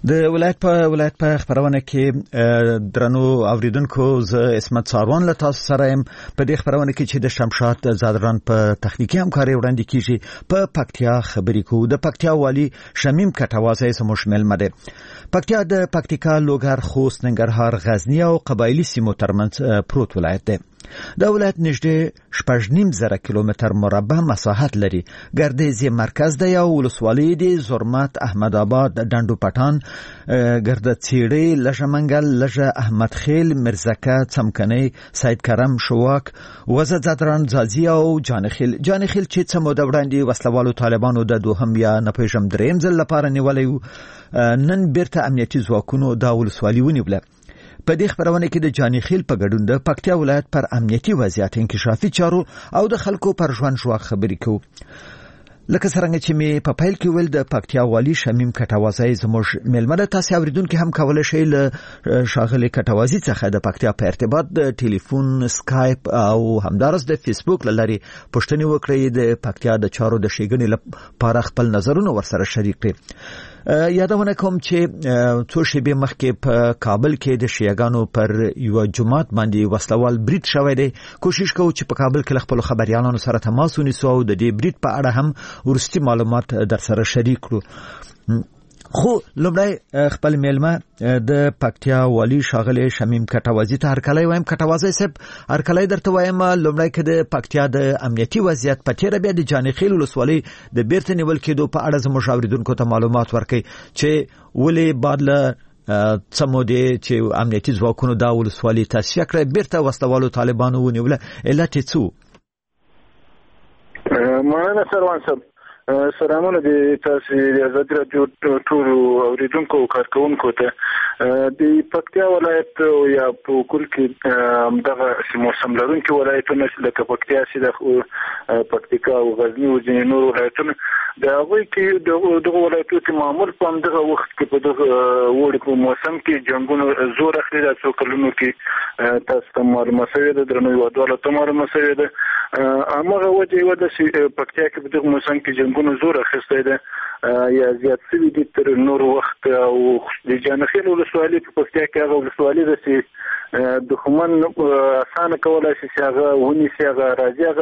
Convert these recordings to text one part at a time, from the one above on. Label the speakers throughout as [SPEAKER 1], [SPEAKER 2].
[SPEAKER 1] د ولایت په خبرونه کې درنو اوریدونکو ز اسمت ساروان له تاسو سره يم په دې خبرونه کې چې د شمشاد زادران په تخنیکی همکاري وړاندې کیږي په پکتیا خبرې کوو. د پکتیا والی شمیم کټوازی سمو شامل مده. پکتیا د پکتیکا لوګر خوست ننګرهار غزنی او قبایلی سیمو ترمنځ پروت ولایت دی. د ولایت نږدې 6.5 کیلومتر مربع مساحت لري. ګردیزي مرکز دی او ولسوالۍ دي زرمت، احمد آباد، ډنډو پټان، ګرده چیړی، لژه منګل، لژه احمد خیل، مرزکه، څمکنی، سید کرم، شواک، وزه زادران، زازی او جانخیل چې څه موده وړاندې وسلوالو طالبانو د دوهم یا نه پېژم دریم ځل لپاره نیولې نن بیرته امنیتي ځواکونو دا ولسوالي ونیوله. په دې خبرونه کې د جانخیل په ګډون د پکتیا ولایت پر امنیتي وضعیت انکشافي چارو او د خلکو پر ژوند ژواک خبرې کوو. لکه څنګه چې می په پیل کې ول د پکتیا والی شمیم کټوازی زموږ میلمه تاسو اوریدونکو هم کولای شئ له شاغلي کټوازی څخه د پکتیا په ارتباط د ټلیفون، سکایپ او همدارس د فیسبوک لاري پوښتنه وکړئ. د پکتیا د چارو د شیګنې لپاره خپل نظرونه ورسره شریک کړئ. یادونه کوم چې څو شېبې مخکې په کابل کې د شیعاګانو پر یو جماعت باندې وسلوال برید شوی دی. کوشش کوو چې په کابل کې خپل خبريالانو سره تماس ونیسو او د دې برید په اړه هم ورستي معلومات در سره شریک کړو. خو لومړی خپل میلمه د پکتیا والی شاغلی شمیم کټوازی ته هرکلی وایم. کټوازی صاحب هرکلی درته وایم. لومړی کې د پکتیا د امنیتي وضعیت په تیر بیا د جانخیل ولسوالۍ د بیرته نیول کېدو په اړه زموږ اوریدونکو ته معلومات ورکړي چې ولې بعد له څمودې چې امنیتي ځواکونو دا ولسوالۍ تاسیه کړه بیرته وسلوالو طالبانو ونیوله. علت یې څه؟
[SPEAKER 2] مننه سروان صاحب. سلامونه دي تاسو د آزادي راډیو ټول اوریدونکو او کارکونکو ته. د پکتیا ولایت یا په کل کې دغه موسم لرونکي ولایتونه لکه پکتیا سي د پکتیکا او غزنی او ځینې نور ولایتونه د هغوی کې دغه ولایتونو کې معمول په همدغه وخت کې په دغه وړي په موسم کې جنګونه زور اخلي. د څو کلونو کې تاسو ته معلومه شوې ده، درنو هیوادوالو ته معلومه شوې ده. هماغه وجه یې ده چې پکتیا کې په دغه موسم کې جنګونه زور اخیستی ده یا زیات شوي دي تر نور وخت. او د جانخیل ولسوالي په پکتیا کې هغه ولسوالي ده چې دښمن اسانه کولای شي چې هغه ونیسي، هغه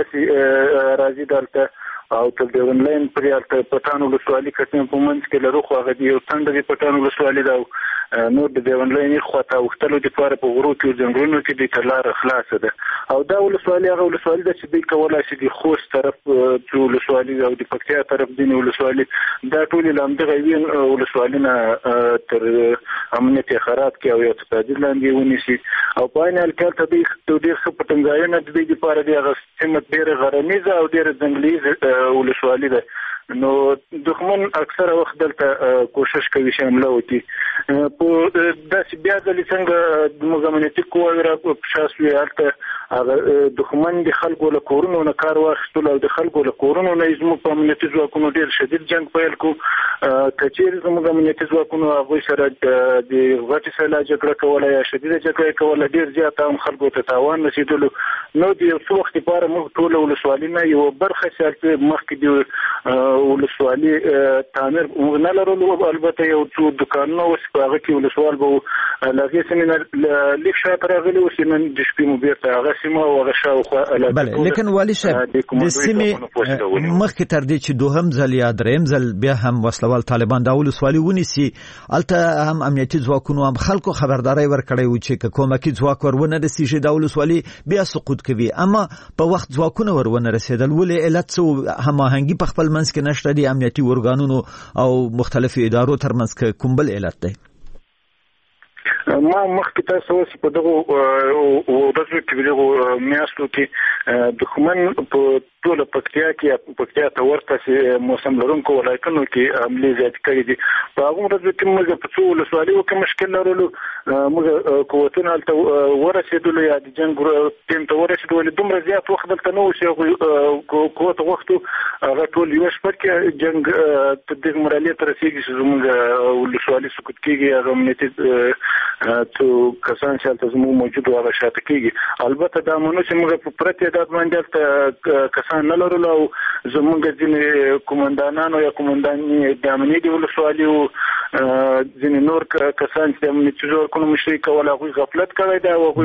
[SPEAKER 2] راځي دلته او تر دې ونلاین پرې پټان ولسوالي کتنې په منځ کې لرو. خو هغه یو څنډه د پټان ولسوالي ده نو د ونلاین خواته وختلو د لپاره په غرو کې ځنګلونو کې د لار خلاصه ده. او دا ولسوالي هغه ولسوالي ده چې دوی کولای شي د خوست طرف چې ولسوالي او د پکتیا طرف دیني ولسوالي دا ټول لامدغه وین ولسوالي نه تر امنیت خراب کې او اقتصادي لاندې ونیسي. او په عین حال کې ته د ډېر ښه پټنځایونه د دې لپاره د هغه سیمه ډېره غرنیزه او ډېره ځنګلیزه ولسوالي ده. نو دښمن اکثره وخت دلته کوشش کوي چې حمله وکړي. په داسې بیا ځلې څنګه د امنیتي قواوې را په شا سوې هلته هغه دښمن د خلکو له کورونو نه کار واخیستلو او د خلکو له کورونو نه زموږ په امنیتي ځواکونو ډېر شدید جنګ پیل کړو. که چېرې زموږ امنیتي ځواکونو هغوی سره د غټې سیله جګړه کوله یا شدیده جګړه کوله ډېر زیات هم خلکو ته تاوان رسېدلو. نو د یو څه وخت لپاره موږ ټوله ولسوالي نه یوه برخه چې مخکې د ولسوالي تعمیر نه لرلو، البته یو څو دوکانونه اوس په هغه کې ولسوال به له هغې سیمې نه لږ شاته راغلي اوس نن د شپې مو بیرته هغه سیمه او هغه شاوخوا
[SPEAKER 1] بله. لیکن والي صاحب د سیمې مخکې تر دې چې دوهم ځل یا دریم ځل بیا هم وسلوال طالبان دا ولسوالي ونیسي هلته هم امنیتي ځواکونو هم خلکو خبرداری ورکړی و چې که کومکي ځواک ورونه رسېږي دا ولسوالي بیا سقوط کوي، اما په وخت ځواکونه ورونه رسېدل. ولې علت څه هماهنګي په خپل منځ کې نشته د امنیتي ارګانونو او مختلفو ادارو ترمنځ کې کوم بل علت دی؟
[SPEAKER 2] ما مخکې تاسو اوس په دغه ورځو کې دغه میاشتو کې دښمن په ټوله پکتیا کې پکتیا ته ورته موسم لرونکو ولایتونو کې حملې زیاتې کړې دي. په هغو ورځو کې موږ په څو ولسوالیو کې مشکل لرلو. موږ قوتونه هلته ورسېدلو یا د جنګ ټیم ته ورسېدلو. دومره زیات وخت دلته نه و چې قوت غوښتو هغه ټول یوه شپه کې جنګ تر دغې مرحلې ته رسېږي چې زموږ ولسوالي سقوط کېږي. هغه امنیتي څو کسان چې هلته زموږ موجود و هغه شاته کېږي. البته دا منو چې موږ په پوره تعداد باندې هلته کسان نه لرلو او زموږ ځینې قومندانانو یا قومندانې د امنیې د ولسوالي ځینې نور کسان چې د امنیتي ځواکونو مشري کوله هغوی غفلت کړی دی او هغوی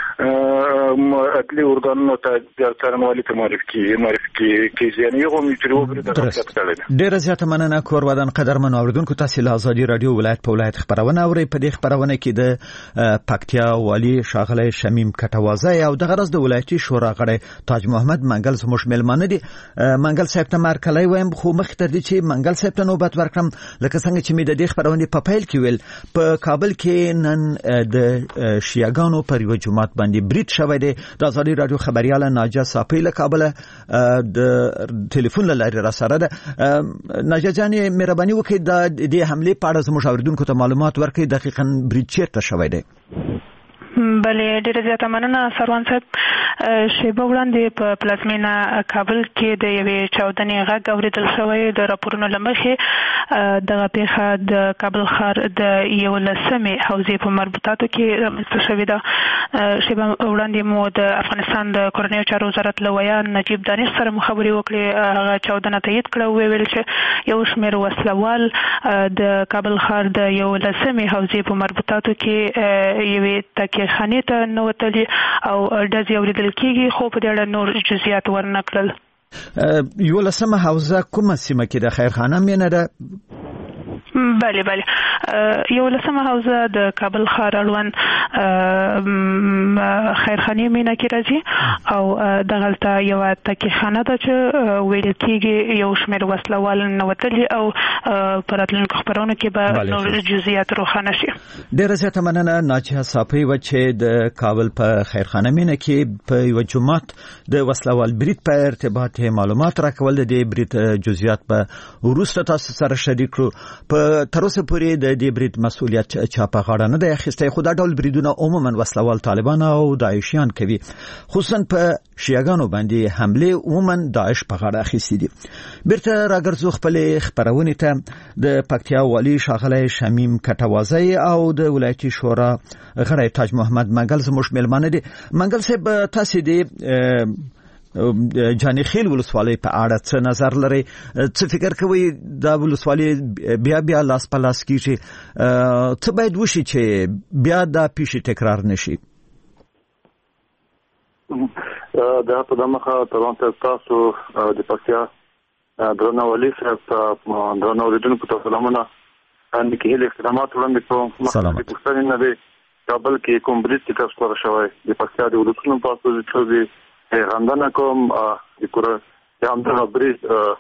[SPEAKER 2] عدلي ارګانونو ته څارنوالي ته معرفي کیږي یعنې هغو میټري وګړي د غفلت کړی دی.
[SPEAKER 1] ډېره زیاته مننه کور ودان قدرمنو اوریدونکو، تاسې له ازادي راډیو ولایت په ولایت خبرونه اورئ. په دې خبرونه کې د پکتیا والي ښاغلی شمیم کټوازی او د غرض د ولایتي شورا غړی تاج محمد منګل زموږ میلمانه دي. منګل صاحب ته مرکلی وایم، خو مخکې تر دې چې منګل صاحب ته نوبت ورکړم، لکه څنګه چې مې د دې خبرونې په پیل کې ویل، په کابل کې نن د شیعاګانو پر یوه جومات باندې برید شوی دی. د ازادي راډیو خبریاله ناجیه صافی له کابله د ټلیفون له لارې راسره ده. ناجیه جانې مهرباني وکړئ د دې حملې په اړه زموږ اوریدونکو ته معلومات ورکړئ، دقیقاً برید چیرته شوی دی؟
[SPEAKER 3] بله ډیره زیاته مننه سروان صاحب. شیبه وړاندې په پلازمینه کابل کې د یوې چاودنې غږ اوریدل شوی. د راپورونو له مخې دغه پیښه د کابل ښار د 11مې حوزې په مربوطاتو کې رامنځته شوې ده. شیبه وړاندې مو د افغانستان د کورنیو چارو وزارت له ویان نجیب دانش سره مو خبرې وکړې. هغه چاودنه تایید کړه او ویل چې یو شمېر وسلوال د کابل ښار د 11مې حوزې په مربوطاتو کې یوې تکیه خانې ته ننوتلي او ډزې اورېدل کېږي، خو په دې اړه نور جزئیات ورنه کړل.
[SPEAKER 1] 11مه حوزه کومه سیمه کې د خیرخانه مینه ده؟
[SPEAKER 3] بله 11مه حوزه د کابل ښار اړوند خیرخانې مینه کې راځي او دغلته یوه تکیخانه ده چې ویل کېږي یو شمېر وسلوال ننوتلي او په راتلونکو خپرونو کې به نور جزئیات روښانه شي.
[SPEAKER 1] ډېره زیاته مننه ناجیه صافی وه چې د کابل په خیرخانه مینه کې په یوه جومات د وسلوال برید په ارتباط معلومات راکول. د دې برید جزئیات به وروسته تاسو سره شریک کړو. په تر اوسه پورې د دې برید مسؤلیت چا په غاړه نه دی اخیستی، خو دا ډول بریدونه عموما وسلوال طالبان او داعشیان کوي، خصوصا په شیعاګانو باندې حملې عموما داعش په غاړه اخیستي دي. بیرته راګرځو خپلې خپرونې ته. د پکتیا والي ښاغلی شمیم کټوازی او د ولایتي شورا غړی تاج محمد منګل زموږ میلمانه دي. منګل صاحب، تاسې د جاني خیل ولسوالۍ په اړه څه نظر لري؟ څه فکر کوئ دا ولسوالۍ بیا لاس په لاس کیږي؟ څه باید وشي چې بیا دا پیښې تکرار نشي؟
[SPEAKER 4] دا په دمخه تاسو د پکتیا درنه والي صاحب درنه اوریدونکو ته سلامونه. کې هیله اقدامات وړاندې کوم.
[SPEAKER 1] سلام.
[SPEAKER 4] د پښتنې نه دی کابل کې کوم برید چې تاسو کور شوی د پکتیا د ولسونو په اساس غندنه کوم د کور د همدغه برید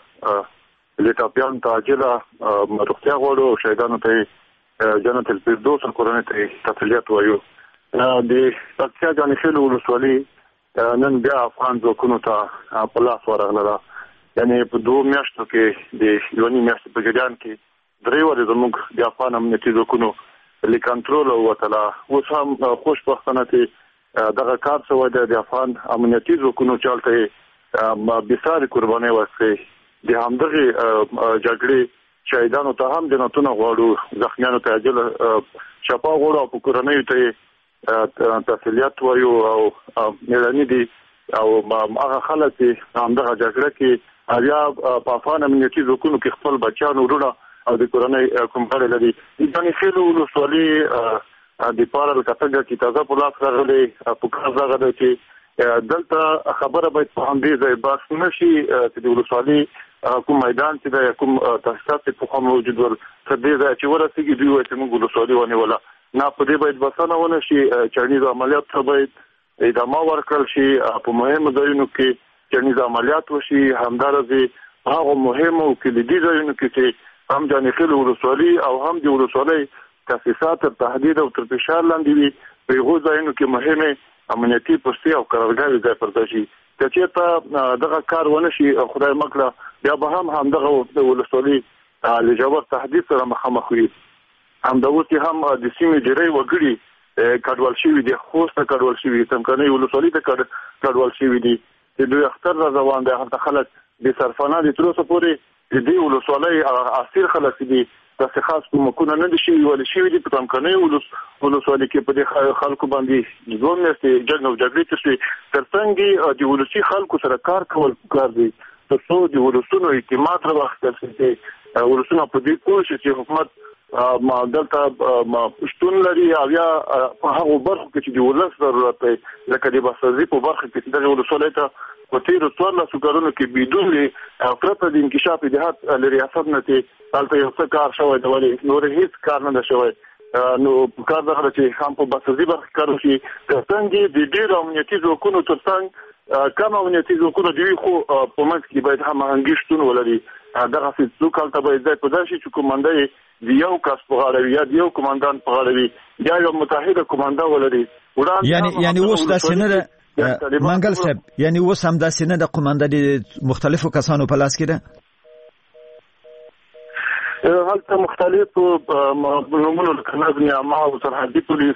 [SPEAKER 4] لټاپیان ته عاجله روغتیا غواړو او شهیدانو ته جنت الفردوس کورنۍ ته تسلیت وایو. د پکتیا جاني خیل ولسوالۍ نن بیا افغان ځواکونو ته په لاس ورغله. یعنې په 2 میاشتو کې د یونی میاشتې په جریان کې 3 ورځې زموږ د افغان امنیتي ځواکونو له کنټرول وتله. اوس هم خوشبختانه چې دغه کار شوی دی د افغان امنیتي ځواکونو چې هلته بېسارې قربانۍ ورکړې. د همدغې جګړې شهیدانو ته هم جنتونه غواړو، زخمیانو ته عاجله شفا غواړو او په کورنیو ته تسلیت وایو او مېړني دي او هغه خلک چې همدغه جګړه کې بیا په افغان امنیتي ځواکونو کې خپل بچیان وروڼه او د کورنۍ کوم غړي لري. د جاني خیل ولسوالۍ د پارل کتګه کې تازه په لاس راغلي په کار راغلی چې دلته خبره باید په همدې ځای بحث نشي چې د ولسوالۍ کوم میدان چې د کوم تاسیسات په خوا موجود ول تر دې ځای چې ورسېږي دوی وایي چې موږ ولسوالۍ ونیوله. نه، په دې باید بسنه ونه شي. چړنیز عملیات ته باید ادامه ورکړل شي. په مهمو ځایونو کې چړنیز عملیات وشي. همدارنګه هغه مهمو کلیدي ځایونو کې چې هم جاني خیل ولسوالۍ او هم د ولسوالۍ تاسیسات تر تهدید او تر فشار لاندې وي. په هغو ځایونو کې مهمه امنیتي پوستې او قرارګاهي ځای پر ځای شي. که چېرته دغه کار ونه شي خدای مکړه بیا به همدغه ولسوالۍ له ژور تهدید سره مخامخ وي. همدغوسې هم د سیمې ډېری وګړي کډوال شوي دي. خوست ته کډوال شوي دي، څمکنۍ ولسوالۍ ته کډوال شوي دي. د دوی اختر را روان دی. هلته خلک د سرفانه د تر اوسه پورې د دې ولسوالۍ اسیر خلک دي. داسې خاص کومکونه نه دي شوي ولې شوي دي. په څمکنۍ ولسوالۍ کې په دې خلکو باندې 2 میاشتې جنګ او جګړې تېر شوې. تر څنګ د ولسي خلکو سره کار کول پکار دي تر څو د ولسونو اعتماد راواخیستل شي چې ولسونه په دې پوه شي چې حکومت ما دلته پښتون لري او یا په هغه برخه کې چې د ولس ضرورت دی لکه د بسازي په برخه کې د ولسوالۍ ته په تیرو 14 کارونو کې بدون پرته د انکشاف جهات لریاست نه تلته یو څه کار شوی دی ولې نور هیڅ کار نه شوی نو کار دغه چې هم په بسازي برخه کار شي څنګه د ډیر امنیتي ځواکونو ترڅنګ کم امنیتي ځواکونو دی خو په منځ کې باید هم هنګشتون ولري دغه څه څوک ته باید ځای په داسې چې کومندای دی یو کس په غاړه یا یو کومندان په غاړه یا یو متحده کومندا ولري
[SPEAKER 1] یعنی اوس د سینه منګل صاحب یعنی اوس هم د سینه د کومندا د مختلفو کسانو په لاس کې ده
[SPEAKER 4] هلته مختلف نمونه لکه نظم عامه او سرحدي پولیس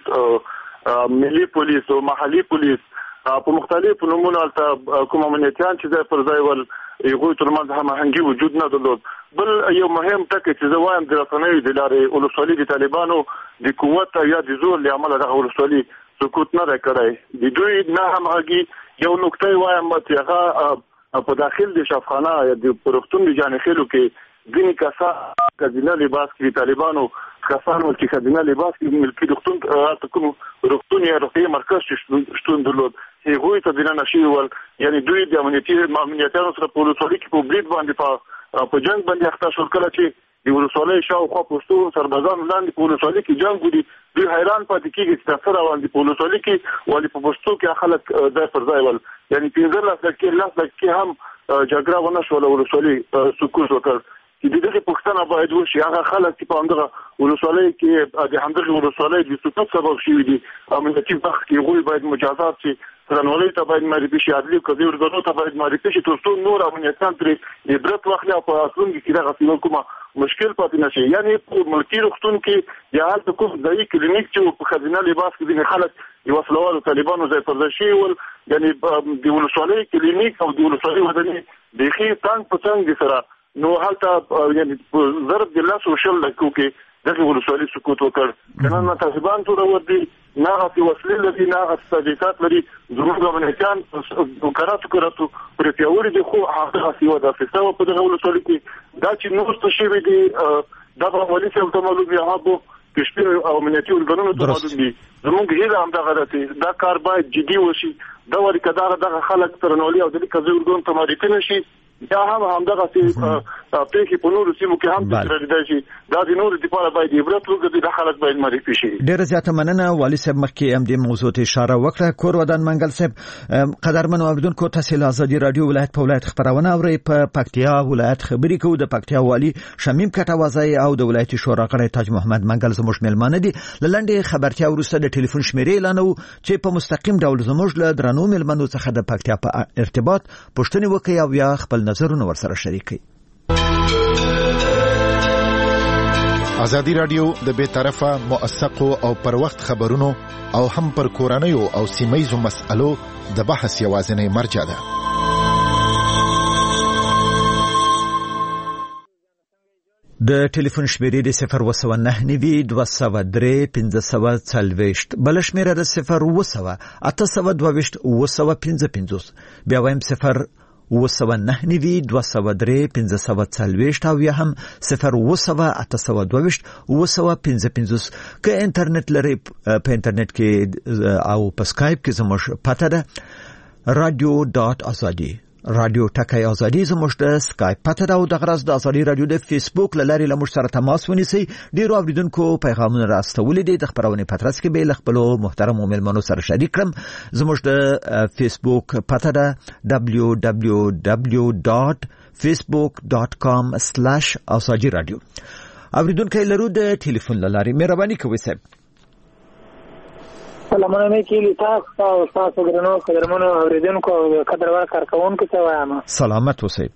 [SPEAKER 4] ملي پولیس او محلي پولیس په مختلفو نمونه هلته کوم امنیتيان چې ځای پر ځای ول یو ترمنځ هماهنګي وجود نه درلود بل یو مهم ټکی چې زه وایم د رسنیو د لارې ولسوالي د طالبانو د قوت یا د زور لامل د ولسوالي سقوط نه کړی د دوی نه همغږي یو نقطه وایم چې هغه په داخل د شفخانه یا د پروختون د جانخېلو کې ځینې کسان خزینه لباس کې طالبانو کسانو چې خزینه لباس کې ملکی دختون کوم روغتون یا روغتي مرکز شتون درلود هغوی ته د نشي ول یعنی دوی د امنیتیانو سره په ولسوالۍ کې په بریډ باندې په جنگ باندې اخته شول کله چې د ولسوالۍ شاوخوا پښتو سربازان لاندې په ولسوالۍ کې جنگ ودی دوی حیران پاتې کېږي چې تاسو راوړي په ولسوالۍ کې ولې په پښتو کې خلک ځای پر ځای ول یعنی 15 لکه هم جګړه ونه شول ولسوالۍ سکوت وکړ چې دغه پښتنه باید وشي هغه خلک چې په همدغه ولسوالۍ کې د همدغه ولسوالۍ د سقوط سبب شوي دي امنیتي برخه کې هغوی باید مجازات شي څرنولۍ ته باید معرفي شي عدلي قضایي ارګانونو ته باید معرفي شي تر څو نور امنیتيان ترې عبرت واخلي او په راتلونکي کې دغه کومه مشکل پاتې نه شي یعنی په ملکي روغتون کې یا هلته کوم ځایي کلینیک چې په خزینه لباس کې ځینې خلک د وسلوالو طالبانو ځای پر ځای شوي ول یعنی د ولسوالۍ کلینیک او د ولسوالۍ ودانۍ بیخي څنګ په څنګ سره نو هلته یعنی ضرب د لاس وشل لکه کې دغه ولسوالۍ سقوط وکړ کنه نه طالبان ټول ورته نه غوښتي وسلې لري نه غوښتي تجهیزات لري زموږ امنیتيان کراتو پر پیاوړي دي خو هغه سیوا د افسانو په دغه ولسوالۍ کې دا چې نور څه شي دي دا په ولې څه ته معلوم دی هغه کشمیر او امنیتي ارګانونو ته معلوم دي زموږ هیله هم دغه راته دا کار باید جدي وشي دا ورې کدار دغه خلک ترنولي او د قضیې ارګان ته معرفي نشي یا هم دغه چې په نورو سیمو کې هم ترې شي دا د نورو لپاره باید عبرت وګرځي د خلک باید معرفي شي
[SPEAKER 1] ډېر زیاته مننه والي صاحب مخکې هم د موضوع ته اشاره وکړه کور ودان منګل صاحب قدرمن اوریدونکو تاسو له ازادي رادیو ولایت په ولایت خبرونه اورئ په پکتیا ولایت خبري کوو د پکتیا والي شمیم کټوازی او د ولایت شورا غړی تاج محمد منګل زموږ ملمانه دي لنډه خبرتیا وروسته د ټلیفون شمیرې اعلانو چې په مستقیم ډول زموږ له درنو ملمنو څخه د پکتیا په ارتباط پوښتنه وکړي او یا خپل نظرونه ورسره شریکي
[SPEAKER 5] ازادي رادیو د بے طرفه موثقو او پر وخت خبرونو او هم پر کورنیو او سیمایزو مسألو د بحث یوازینی مرجع ده
[SPEAKER 1] د ټلیفون شمیرې د 019 203 1540 بل شمیره د 0 822 بیا وایم 0 9 203 1540 او یا هم 0 822 که انټرنیټ لري په انټرنیټ کې او په سکایپ کې زموږ پته ده radio.azadi رادیو ټکای ازادي زموږ د سکایپ پته دا او د غرض د ازادي رادیو د فیسبوک لاري لمر سره تماس ونیسي ډیرو اوریدونکو پیغامونه راستولې دي د خبرونه پترس کې به خپل محترم ملمنو سره شریک کړم زموږ د فیسبوک پته دا www.facebook.com/azadi-radio اوریدونکو لرو د ټلیفون لاري مهرباني کوئ صاحب
[SPEAKER 6] سلامونه کیږي تاسو او تاسو ګرانو قدرمنو اوریدونکو او قدرور کارکونکو ته وایم
[SPEAKER 1] سلامت اوسئ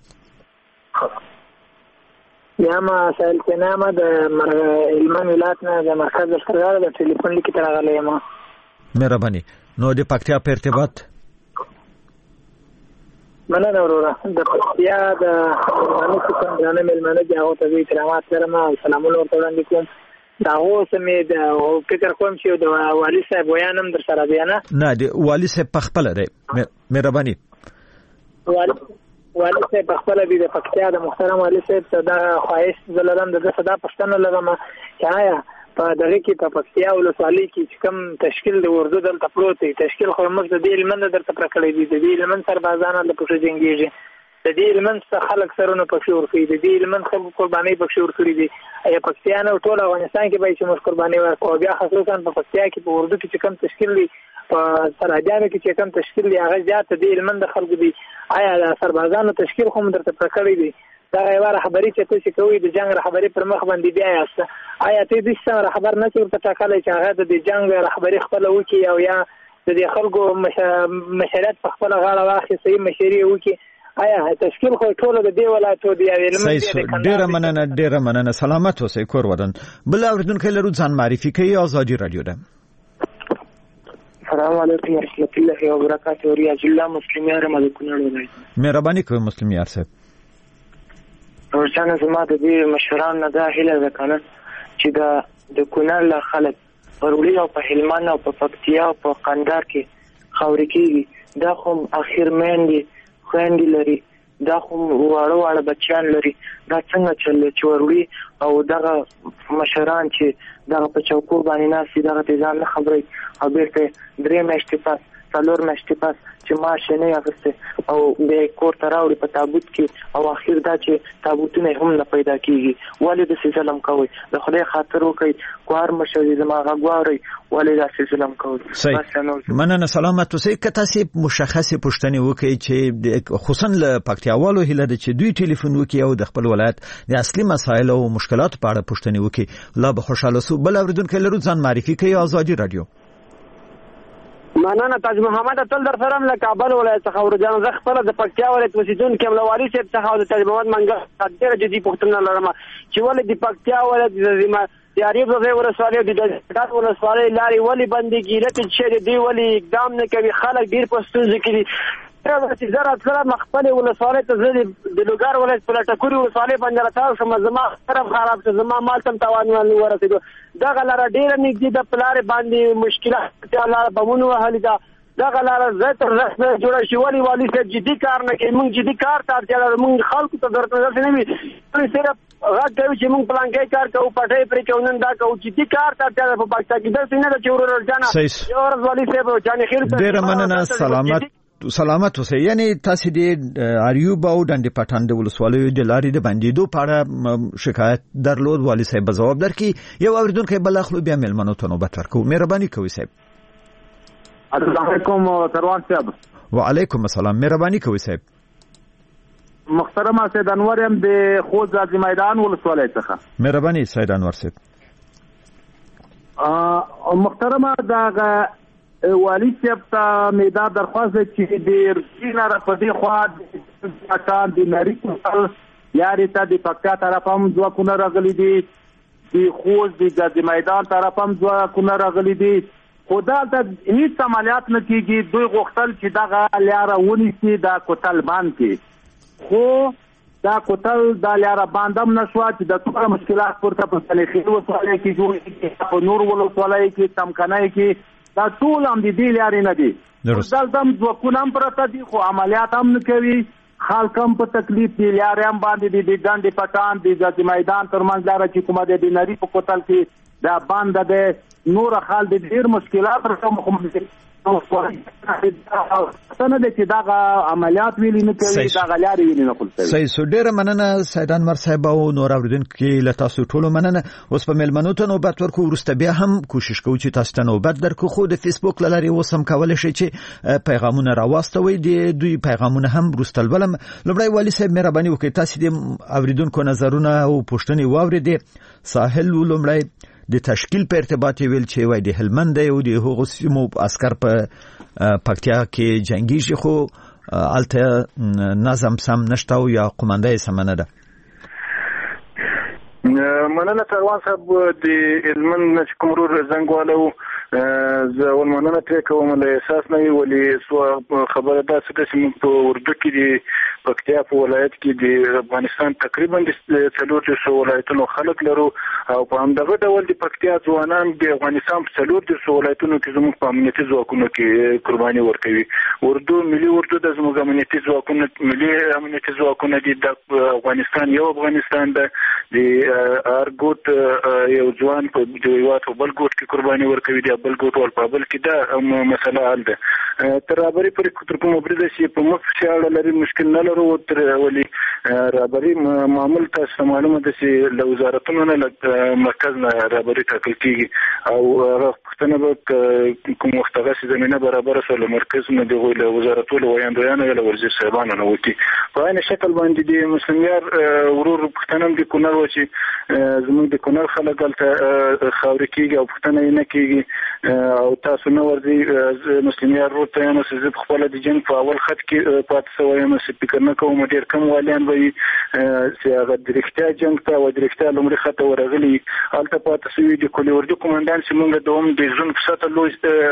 [SPEAKER 6] یاما سائل سینما د علم ولایت نه د مرکز سره د ټلیفون لیک تر غلې ما
[SPEAKER 1] مهرباني نو د پکتیا په ارتباط
[SPEAKER 6] مننه وروره د پکتیا د مانو څنګه نه ملمنه دی او ته احترامات لرم او سلامونه ورته وړاندې کوم دا اوس مې د فکر کوم چې د والي صاحب ویانم در سره دی نه
[SPEAKER 1] د والي صاحب په خپل دی مهرباني
[SPEAKER 6] والي صاحب په خپل د پکتیا د محترم والي صاحب ته دا خواهش زلرم د صدا پښتنه لرم چې آیا په دغه کې په پکتیا ولسوالۍ کې کوم تشکیل د اردو دلته پروت دی تشکیل خو موږ د دې لمن درته پرکړې دي د دې لمن سربازانو د پښې جنگيږي د دې لمن څخه خلک سرونه پښې ورکړي د دې لمن خلک قرباني پښې ورکړي دي ایا پکتیا نه ټول افغانستان کې به چې موږ قرباني ورکړو بیا خصوصا په پکتیا کې په اردو کې کوم تشکیل دی په سراجانو کې چې کوم تشکیل دی هغه زیات د دې لمن د خلکو دی آیا د سربازانو تشکیل خو درته پرکړې دي دا یو رهبری چې تاسو کوي د جنگ رهبری پر مخ باندې بیا یاست آیا ته دې څنګه رهبر نه څور ته ټاکلای چې هغه د جنگ رهبری خپل وکي او یا د خلکو مشارات په خپل غاړه واخلي صحیح مشورې وکي آیا تشکیل خو ټول د دې ولایتو دی علم
[SPEAKER 1] ډیره مننه سلامت اوسئ کور ودان بل اوردونکو لرو ځان معرفي کوي آزادي رادیو ده
[SPEAKER 7] السلام علیکم ورحمت الله وبرکاته ریاض الله مسلم یار مدکونه ولایت
[SPEAKER 1] مهرباني کوئ مسلم یار صاحب
[SPEAKER 7] ورڅانه زما د دې مشران نه دا هیله ده کنه چې د کونړ له خلک ورولي او په هلمند او په پکتیا او په قندهار کې خاورې کېږي دا خو اخر مېندې خویندې لري دا خو واړه بچیان لري دا څنګه چل چې ورولي او دغه مشران چې دغه په چوکو باندې ناسي دغه ځان نه خبري او بیرته 3 میاشتې پس 4 میاشتې پس چې معاش نه اخیسته او د کور ته راوړي په تابوت کې او اخر دا چې تابوتونه هم نه پیدا کیږي ولې د ظلم کوي د خدای خاطر وکي کوار مشوي زما غواړي ولې د ظلم کوي
[SPEAKER 1] مننه سلامت اوسئ که تاسو مشخصه پوښتنه وکړي چې خصوصا له پکتیاوالو هیله ده چې دوی ټلیفون وکړي او د خپل ولایت د اصلي مسایل او مشکلات په اړه پوښتنه وکړي لا به خوشاله سو بل اوردونکو لرو ځان معرفي کوي آزادي رادیو
[SPEAKER 8] مننه تاج محمد تل در سره له کابل ولایت څخه ورجان زه خپل د پکتیا ولایت اوسیدونکو کې ملوالي صاحب څخه د تاج محمد منګل ډېر جدي پوښتنه لرم چې ولې د پکتیا ولایت د یاري په ورسوالۍ د ډاټ ولسوالۍ لاري ولې بندي کیږي چې دی ولې اقدام نه کوي خلک ډېر پښتون ذکرې چې زه راتلم خپل ولسوالۍ ته زه د لوګار ولایت په لټکوري ولسوالۍ باندې راځم شم زما طرف خراب شو زما مال تم توان ورسېدو دغه لاره ډېره نږدې د پلار باندې مشکلات لاره بمونو وهلې ده دغه لاره زه تر رسمه جوړه شي والي صاحب جدي کار نه کوي موږ جدي کار ته اړتیا لرو موږ خلکو ته درته نه وي صرف غږ کوي چې موږ پلانکې کار کوو پټې پرې کوو نن دا کوو جدي کار ته اړتیا لرو په پاکستان کې داسې نه ده چې ورورجانه یو ورځ والي صاحب جانې خیر
[SPEAKER 1] ډېره مننه سلامت اوسئ یعنی تاسو د اریوب او ډنډ پټان د ولسوالۍ د لارې د بندیدو په اړه شکایت درلود والي صاحب جواب درکړي یو اوردونکو بل اخلو بیا ملمنو ته نوبت ورکو مهرباني کوئ صاحب
[SPEAKER 9] السلام علیکم سروان صاحب
[SPEAKER 1] وعلیکم السلام مهرباني کوئ صاحب
[SPEAKER 9] محترم سید انور هم د خوځ د میدان ولسوالۍ څخه
[SPEAKER 1] مهرباني سید انور صاحب
[SPEAKER 9] محترم دا والی صاحب ته میدا درخواست چې د ریناره په دی خوا د د نری کوتل یاري ته د پکتیا طرف هم ځواکونه راغلي دي د خوځ د میدان طرف هم ځواکونه راغلي دي خدا ته هیڅ عملیات نه کیږي دوی غوښتل چې دغه لاره ونیسي دا کوتل باندې کې خو دا کوتل دا لاره باندې نشو چې د ټول مشکلات پورته په تلخي وسوالۍ کې جوړېږي په نور ولسوالۍ کې تمکنای کې دا ټول هم د دې لارې نه دي دلته هم ځواکونه هم پرته دي خو عملیات هم نه کوي خلک هم په تکلیف دي لارې هم باندې د ډنډ پټان د میدان ترمنځ لاره چې کومه د نری په کوتل کې دا باندې د نور خال د ډیر مشکلات سره مخامخ دي څنګه د چې دا عملیات ویلې نه کوي دا غلاري ویلې نه کوي
[SPEAKER 1] صحیح سو ډیر مننه سیدان مر صاحب او نور اوریدونکو له تاسو ټولو مننه اوس په ملمنو ته نوبت ورکو ورسته بیا هم کوشش کوو چې تاسو ته نوبت درکو خو د فیسبوک لاري وسم کولای شي چې پیغامونه راوستوي د دوی پیغامونه هم ورستلولم لومړی والی صاحب مهرباني وکړئ تاسو د اوریدونکو نظرونه او پوښتنې واوریدې ساحل لومړی د تشکیل په ارتباط ویل چې وای د هلمند او د هغو سیمو عسكر په پکتیا کې جنگیږي خو الته نظم سم نشته او یا قومندای سمنه ده
[SPEAKER 2] مننه سروان صاحب د هلمند کومرور زنګوالو زه ولمننه ترې کوم له احساس نه ویلي خبره ده چې موږ په اردو کې د پکتیا په ولایت کې د افغانستان تقریبا د 400 ولایتونو خلک لرو او په همدغه ډول د پکتیا ځوانان د افغانستان په 400 ولایتونو کې زموږ په امنیتي ځواکونو کې قرباني ورکوي. ملي اردو د زموږ امنیتي ځواکونو دي د افغانستان یو افغانستان د ارګوت یو ځوان په دیوات او بل ګوت کې قرباني ورکوي د بل ګوت ول په بل کې دا مسله حل ده. تر رابري پر کوم برده شي په مخ شاړه لري مشکل نه لرو تر ولي رابري معمول تاسو معلومه ده چې له وزارتونو نه مرکز نه رابري ټاکل کیږي او پښتنه به کوم مختغه زمينه برابر سره مرکز نه دی له وزارتونو ویاندویانو له وزیر صاحبانو نه وتی په عین شکل باندې د مسلمانار ورور پښتنم د کونړ و چې زموږ د کونړ خلک دلته خاورې کیږي او پښتنه نه کیږي او تاسو نو ورځي مسلمانار ورور ته نو چې خپل د جنگ په اول خط کې پات سوې نو سپیکر نه کوم ډیر کم والیان وي چې هغه درختیا جنگ ته و درختیا لمړي خط ورغلي الته پات سوي د کلی وردو کمانډان چې موږ دوم د ژوند په ساته لوی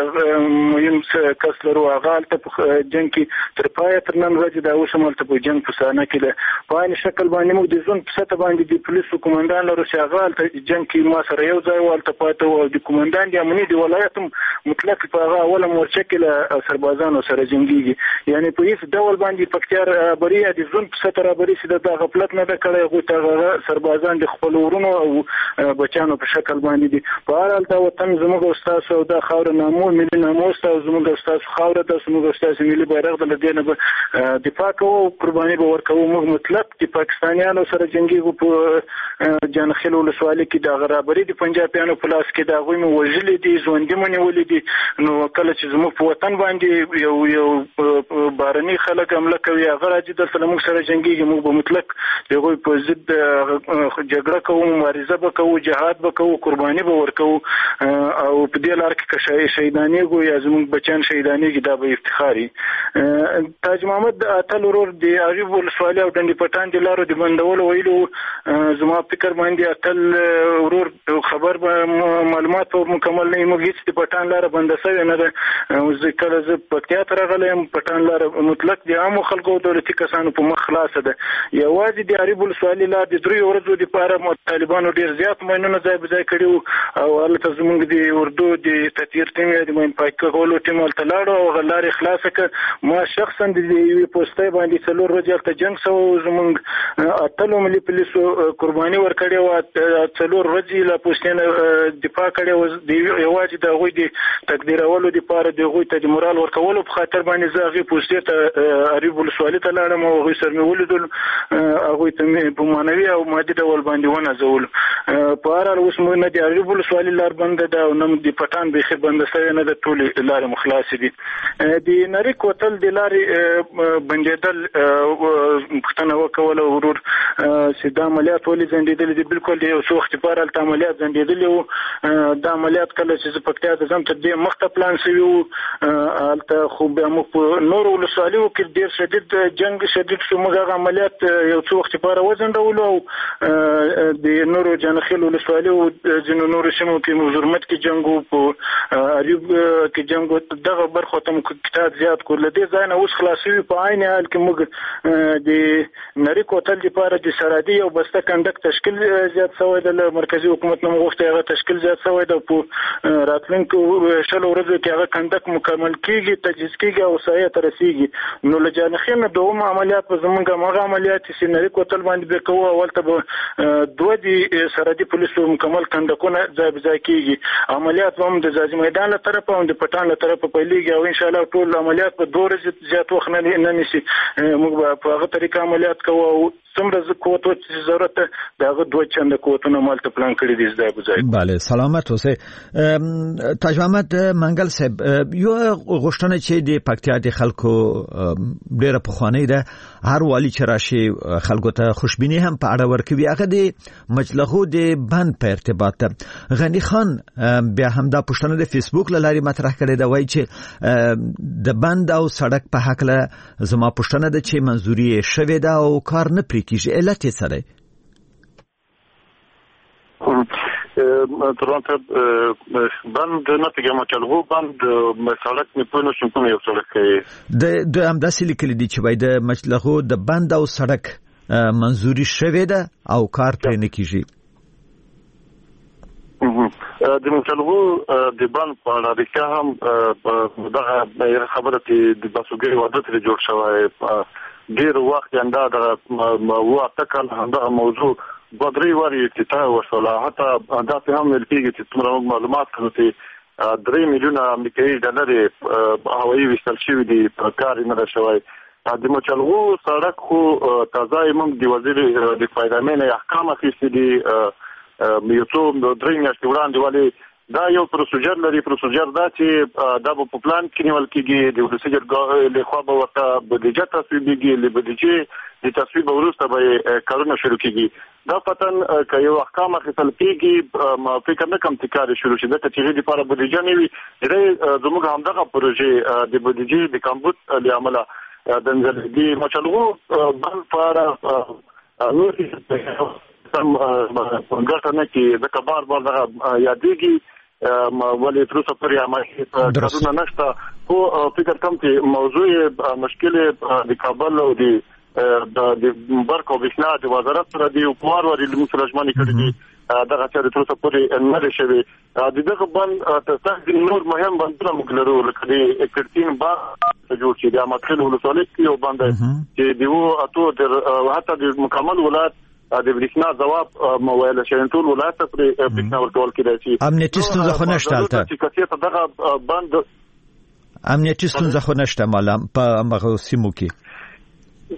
[SPEAKER 2] مهم کس لرو هغه الته جنگ کې تر پای تر نن ورځې دا اوسملته په جنگ په سانه کې ده په عین شکل باندې موږ د ژوند په ساته باندې د پولیسو کمانډان لرو چې هغه الته جنگ کې ما سره یو ځای والته پاتې او د کمانډان د امنیت د ولایت مطلق په هغه اوله مورچه کې سربازانو سره جنگيږي یعنی په هیڅ ډول باندې پکتیا بریا د ژوند په ساته رابري چې د غفلت نه کړي غو ته سربازان د خپل ورونو او بچانو په شکل باندې دي په هر حال دا وطن زموږ استاد او د خاور نامو ملي نامو او زموږ استاد خاور د زموږ استاد ملي بیرغ د لدینه دفاع کوو قرباني به ورکوو موږ مطلق د پاکستانیانو سره جنگيږو په جانخیل ولسوالۍ کې د غرابري د پنجابیانو په لاس کې دا غوي مو وجلې دي ژوندې مونږ ولې دي نو کله چې زموږ په وطن باندې یو بارني خلک حمله کوي هغه راځي د موږ سره جنگيږي موږ به مطلق دغه په ضد جګړه کوو مبارزه وکړو جهاد وکړو قرباني به ورکوو او په دې لار کې شهیدانې ګو یا زموږ بچان شهیدانې دا به افتخاري. تاج محمد اتل ورور د عجیب ولسوالۍ او ډنډ پټان د لارو د بندول ویلو زما فکر باندې اتل ورور خبر معلومات او مکمل نه موږ هیڅ د پټان لار بند شوی نه ده ذکر ز پکتیا تر غلې پټان لار مطلق د عام خلکو دولتي کسانو په مخ خلاص ده یوازې د عجیب ولسوالۍ لار د 3 ورځو د پاره طالبانو ډیر زیات مینونه ځای بځای کړیو او هلته زموږ د اردو د تطهیر ټیم د مین پاکولو ټیم تلاړو او غلار خلاص ک ما شخصا د یوې پوسټي باندې څلور ورځې ته جنگ سو زموږ اتلو ملي پولیسو قرباني ورکړي او څلور ورځې لا پوسټینه دفاع کړي او یوازې د غوي د تقدیرولو د پاره د غوي ته د مورال ورکولو په خاطر باندې زغې پوسټي ته عریب ولسوالۍ ته لاړم او غوي سره مې ولیدل هغه ته په مانوي او مادي ډول باندې ونه زول په هر حال اوس موږ نه د عریب ولسوالۍ لار بند ده او نم د پټان به خیر بند شوی نه د ټول لار مخلاص دي د نری کوتل د لارې بندیدل پښتنه وکول ورور سیدا عملیات ولې زندیدل دي بالکل د یو وخت لپاره د عملیات زندیدل او د عملیات کله چې پکتیا د زم ته د مخته پلان شوی الته خو به موږ نور ولسوالۍ کې ډیر شدید جنگ شدید شو موږ عملیات یو څو وخت لپاره وزندول او د نورو جانخیل ولسوالۍ او جنو نور شمو کې مزرمت کې جنگو په عریب کې جنگو دغه برخه ته کتاب زیات کول دي ځای نه اوس خلاصوي په عین حال کې موږ د نری کوتل لپاره د سرادي او بسته کندک تشکیل زیات شوی د مرکزی حکومت نوم غوښته هغه تشکیل زیات شوی د راتلونکو شل ورځو کې هغه کندک مکمل کیږي تجهیز کیږي او سایه تر رسیږي نو لجانخین دوه عملیات په زمونږ مغه عملیات چې نری کوتل باندې به کوو اولته به دوه دي سرادي پولیسو مکمل کندکونه ځای بځای کیږي عملیات هم د ځاځي میدان له طرفه او د پټان له طرفه پیلېږي او ان شاء الله ټول عملیات په دوه ورځې زیات وخت نه نشي موږ په هغه طریقه عملیات کوو او څومره کوټو چې ضرورت دغه دوه چنده کوټونه مالته پلان کړی دي ځای بځای.
[SPEAKER 1] بله سلامت اوسئ. تاج محمد منګل صاحب یو غوښتنه چې د پکتیا د خلکو ډیره پخوانی ده هر والی چې راشي خلکو ته خوشبینی هم په اړه ورکوي هغه د مجلغو د بند په ارتباط غنی خان بیا هم دا پښتنه د فیسبوک لاري مطرح کړي دا وایي چې د بند او سړک په حق له زما پښتنه د چې منځوري شوه دا او کار نه پریکیږي علت یې سره
[SPEAKER 4] ترانت بند نتیجه مچلغو بند سړک نه پونه شم کوم یو سړک
[SPEAKER 1] د همداسې لیکل دي چې باید د مچلغو د بند او سړک منزوري شوه ده او کار پرې نه کیږي.
[SPEAKER 4] د مچلغو د بند په اړه د هم دغه خبره چې د بسوګي وادت لري جوړ شوی ډیر وخت انده د وخت کله دا موضوع بدري وری افتتاح وشوله حتی دا په هم لکېږي چې څومره معلومات کړو چې 3 میلیونه امریکایي ډالر هوایي وشتل شوی دی په کار نه شوی. د مچلغو سړک خو تازه موږ د وزیر د فایدامنه احکام اخیستي دي یو څو 3 میاشتې وړاندې ولې دا یو پروسیجر لري. پروسیجر دا چې دا په پلان کې نیول کېږي د پروسیجر له خوا به ورته بودیجه تصویبېږي له بودیجې د تصویب وروسته به کارونه شروع کېږي. دا پتن که یو احکام اخیستل کېږي ما فکر نه کوم چې کار شروع شي دا چې د لپاره بودیجه نه وي زموږ همدغه پروژې د بودیجې د کمبود له امله د نظرګي مچلغو بل لپاره نور سم ګټه نه کې د کبار بار دغه یادېږي ولې تر اوسه پورې عملي کارونه نشته. خو فکر کوم چې موضوع مشکل د کابل او د برق او برېښنا د وزارت سره د حکومت ورې لمسره ژمنې کړې دي دغه چې تر اوسه پورې نه لري شوی. دغه بند تاسو نور مهم بندونه موږ لرو لکه د کرتین با جوړ شي د امکل ولسوالۍ کې یو بند چې دیو اته حتی د مکمل ولایت د برېښنا ځواب موایل شین ټول ولایت ته برېښنا ورکول کېدای شي.
[SPEAKER 1] امنیتي ستونزه خو نشته البته
[SPEAKER 4] چې کثیت دغه بند
[SPEAKER 1] امنیتي ستونزه خو نشته مالام په هغه سیمو کې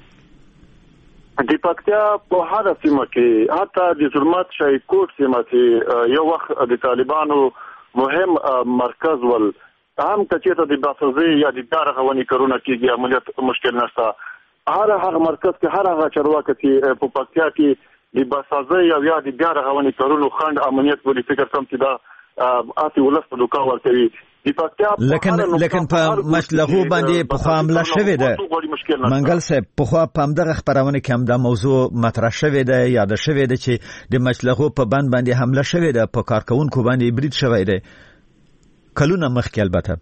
[SPEAKER 4] د پکتیا په هر سیمه کې حتی د ظلمات شای کوټ سیمه کې یو وخت د طالبانو مهم مرکز ول هم کچېته د باسوزي یا د دار غونی کارونه کېږي عملیات مشکل نشته. هر مرکز کې هر هغه چارواکي چې په پکتیا کې د باسوزي یا د دار غونی کارونو خند امنیت ولې فکر کوم چې دا اتی ولست دوکا ورکوي د پکتیا
[SPEAKER 1] لکن په مشلغو باندې په حمله شوه ده منګل صاحب په خوا په همدغه خبرونه کې هم دا موضوع مطرح شوه ده یاد شوه ده چې د مشلغو په بند باندې حمله شوه ده په کارکونکو باندې برید شوه ده کلونه مخکې البته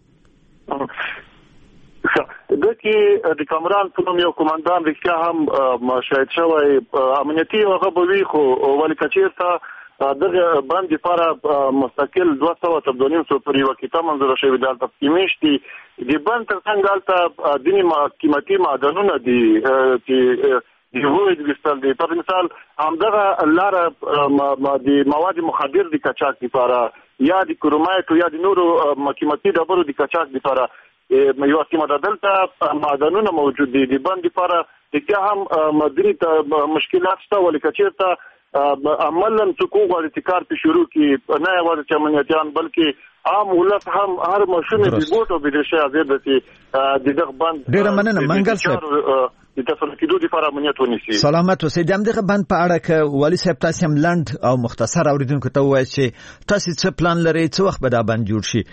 [SPEAKER 4] دغه د کامران په نوم یو کمانډان رښتیا هم شاهد شوی امنیتي هغه بوي خو ولې کچېرته دغه باندې لپاره مستقل 200 پر یو کتاب منظور شوی د تفکیمشتي د باندې څنګه البته دیني قیمتي معدنونه دي چې د هویت وستل دي په مثال همدغه لار د مواد مخدر د کچاک لپاره یا د کرومایټ یا د نورو قیمتي ډبرو د کچاک لپاره یو سیمه دلته معدنونه موجود دي د باندې لپاره چې هم مدني مشکلات شته ولې کچېرته عملاً څوک غواړي چې کار په شروع کې نه غواړي چې امنیتيان بلکې عام ولس هم هر ماشوم د بوټو به شي ازاده چې دغه بند
[SPEAKER 1] ډیر مننه منګل صاحب
[SPEAKER 4] د تفکیدو لپاره امنیت ونیسي.
[SPEAKER 1] سلامت اوسئ. دغه بند په اړه کې والی صاحب تاسو هم لاند او مختصر اوریدونکو ته وایي چې تاسو څه پلان لرئ څه وخت به دا بند جوړ شي؟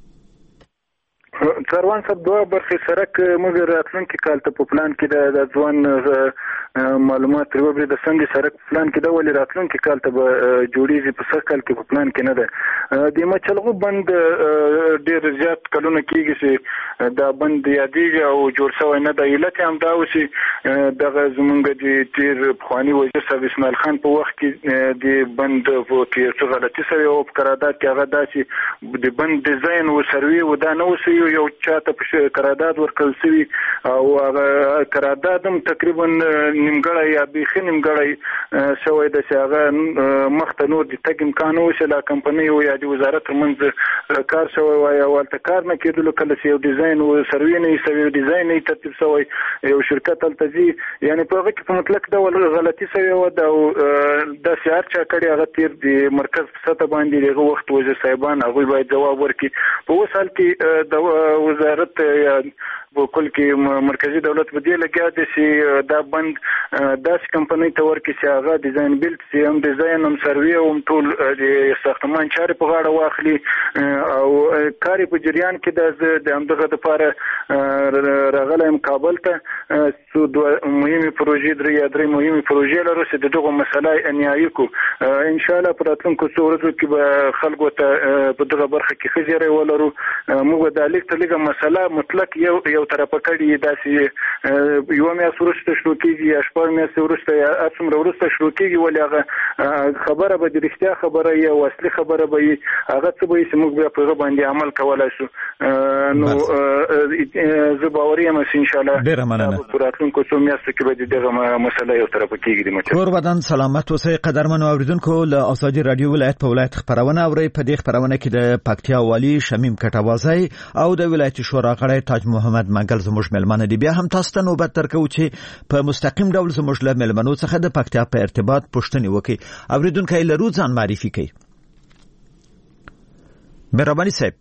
[SPEAKER 2] کاروان صاحب دوه برخې سرک موږ راتلونکي کال ته په پلان کې د ځوان معلومات ورو د څنګه سرک پلان کې دا ولې راتلونکي کال ته به جوړیږي په سر کال کې په پلان کې نه ده. د مچلغو بند ډېر زیات کلونه کېږي چې دا بند یادېږي او جوړ شوی نه ده. علت هم دا و چې دغه زمونږ د تیر پخواني وزیر صاحب اسماعیل خان په وخت کې د بند په څه غلطي سوې او په قرارداد کې هغه داسې د بند ډیزاین و سروي و دا نه وسوي یو چاته په قرارداد ورکړل شوی او هغه قرارداد هم تقریبا نیمګړی یا بیخي نیمګړی شوی د چې هغه مخته نور د تګ امکان وشي لا کمپنۍ او یا د وزارت ترمنځ کار شوی وای او ولته کار نه کېدلو کله چې یو ډیزاین او سروي نه شوی ډیزاین نه ترتیب شوی یو شرکت التزي یعنی په هغه کې په مطلق ډول غلطي شوی و دا د سیار چا کړي هغه تیر د مرکز په سطح باندې دغه وخت وزیر صاحبان هغه باید جواب ورکړي. په وسال کې د وزارت په کل کې مرکزی دولت په دې لګیا دي چې دا بند داس کمپنۍ ته ورکړي چې هغه ډیزاین بیلډ سي هم ډیزاین هم سروي او ټول د ساختمان چارې په غاړه واخلي او کار په جریان کې د همدغه لپاره راغلم کابل ته څو مهمه پروژې درې مهمه پروژې لرو چې دغه مسله نیایي کو ان شاء الله په راتلونکو څو ورځو کې به خلکو ته په دغه برخه کې خزيره ولرو موږ د لیک تلګه مسله مطلق یو طرفه کړي داسې یو مې سورسته شروع کیږي شپږ مې سورسته یا اسمر ورسته شروع کیږي ولې هغه خبره به د رښتیا خبره یا اصلي خبره به هغه څه به چې موږ په هغه باندې عمل کولای شو نو زه باوري یم چې ان شاء الله
[SPEAKER 1] ډیر مننه
[SPEAKER 2] په راتلونکو څو میاشتو کې به دغه مسله یو طرفه کیږي
[SPEAKER 1] کور بدن سلامت اوسئ قدرمنو اوریدونکو له ازادي رادیو ولایت په ولایت خبرونه اوري په دې خبرونه کې د پکتیا والی شمیم کټوازی او د ولایت شورا غړی تاج محمد منګل زموږ ملمنه دی بیا هم تاسو ته نوبت درکو چې په مستقیم ډول زموږ له ملمنو څخه د پکتیا په ارتباط پوښتنه وکړي اوریدونکو له روزان معرفي کوي مهرباني صاحب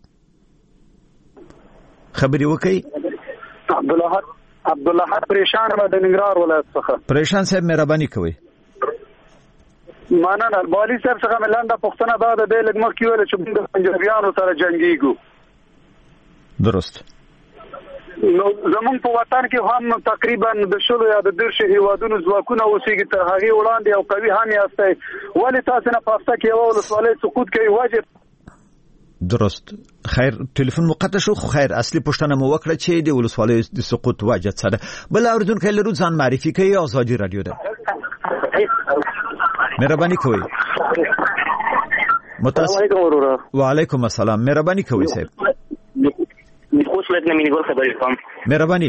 [SPEAKER 1] خبري وکړي
[SPEAKER 10] عبدالله پریشان ما د ننګرهار ولایت څخه
[SPEAKER 1] پریشان صاحب مهرباني کوي
[SPEAKER 10] مننه والي صاحب څخه ملانده پښتنه دا د دې لګمه کې ویل چې موږ پنجابیانو سره جنگيګو
[SPEAKER 1] درست
[SPEAKER 10] نو زمونږ په وطن کې هم تقریبا د شلو یا د درشه هیوادونو ځواکونه اوسېږي تر هغه وړاندې او قوي هم یاستئ ولې تاسو نه پاسته کې یو ولسوالۍ سقوط کوي واجب
[SPEAKER 1] درست خیر ټلیفون مقطع شو خیر اصلي پښتنه مو وکړه چې د ولسوالۍ د سقوط واجب څه بل اوریدونکو له روزان معرفي کوي ازادي رادیو ده مهرباني کوي وعلیکم السلام مهرباني کوي صاحب
[SPEAKER 11] خوش لګنه مې ګور خبرې کوم
[SPEAKER 1] مهرباني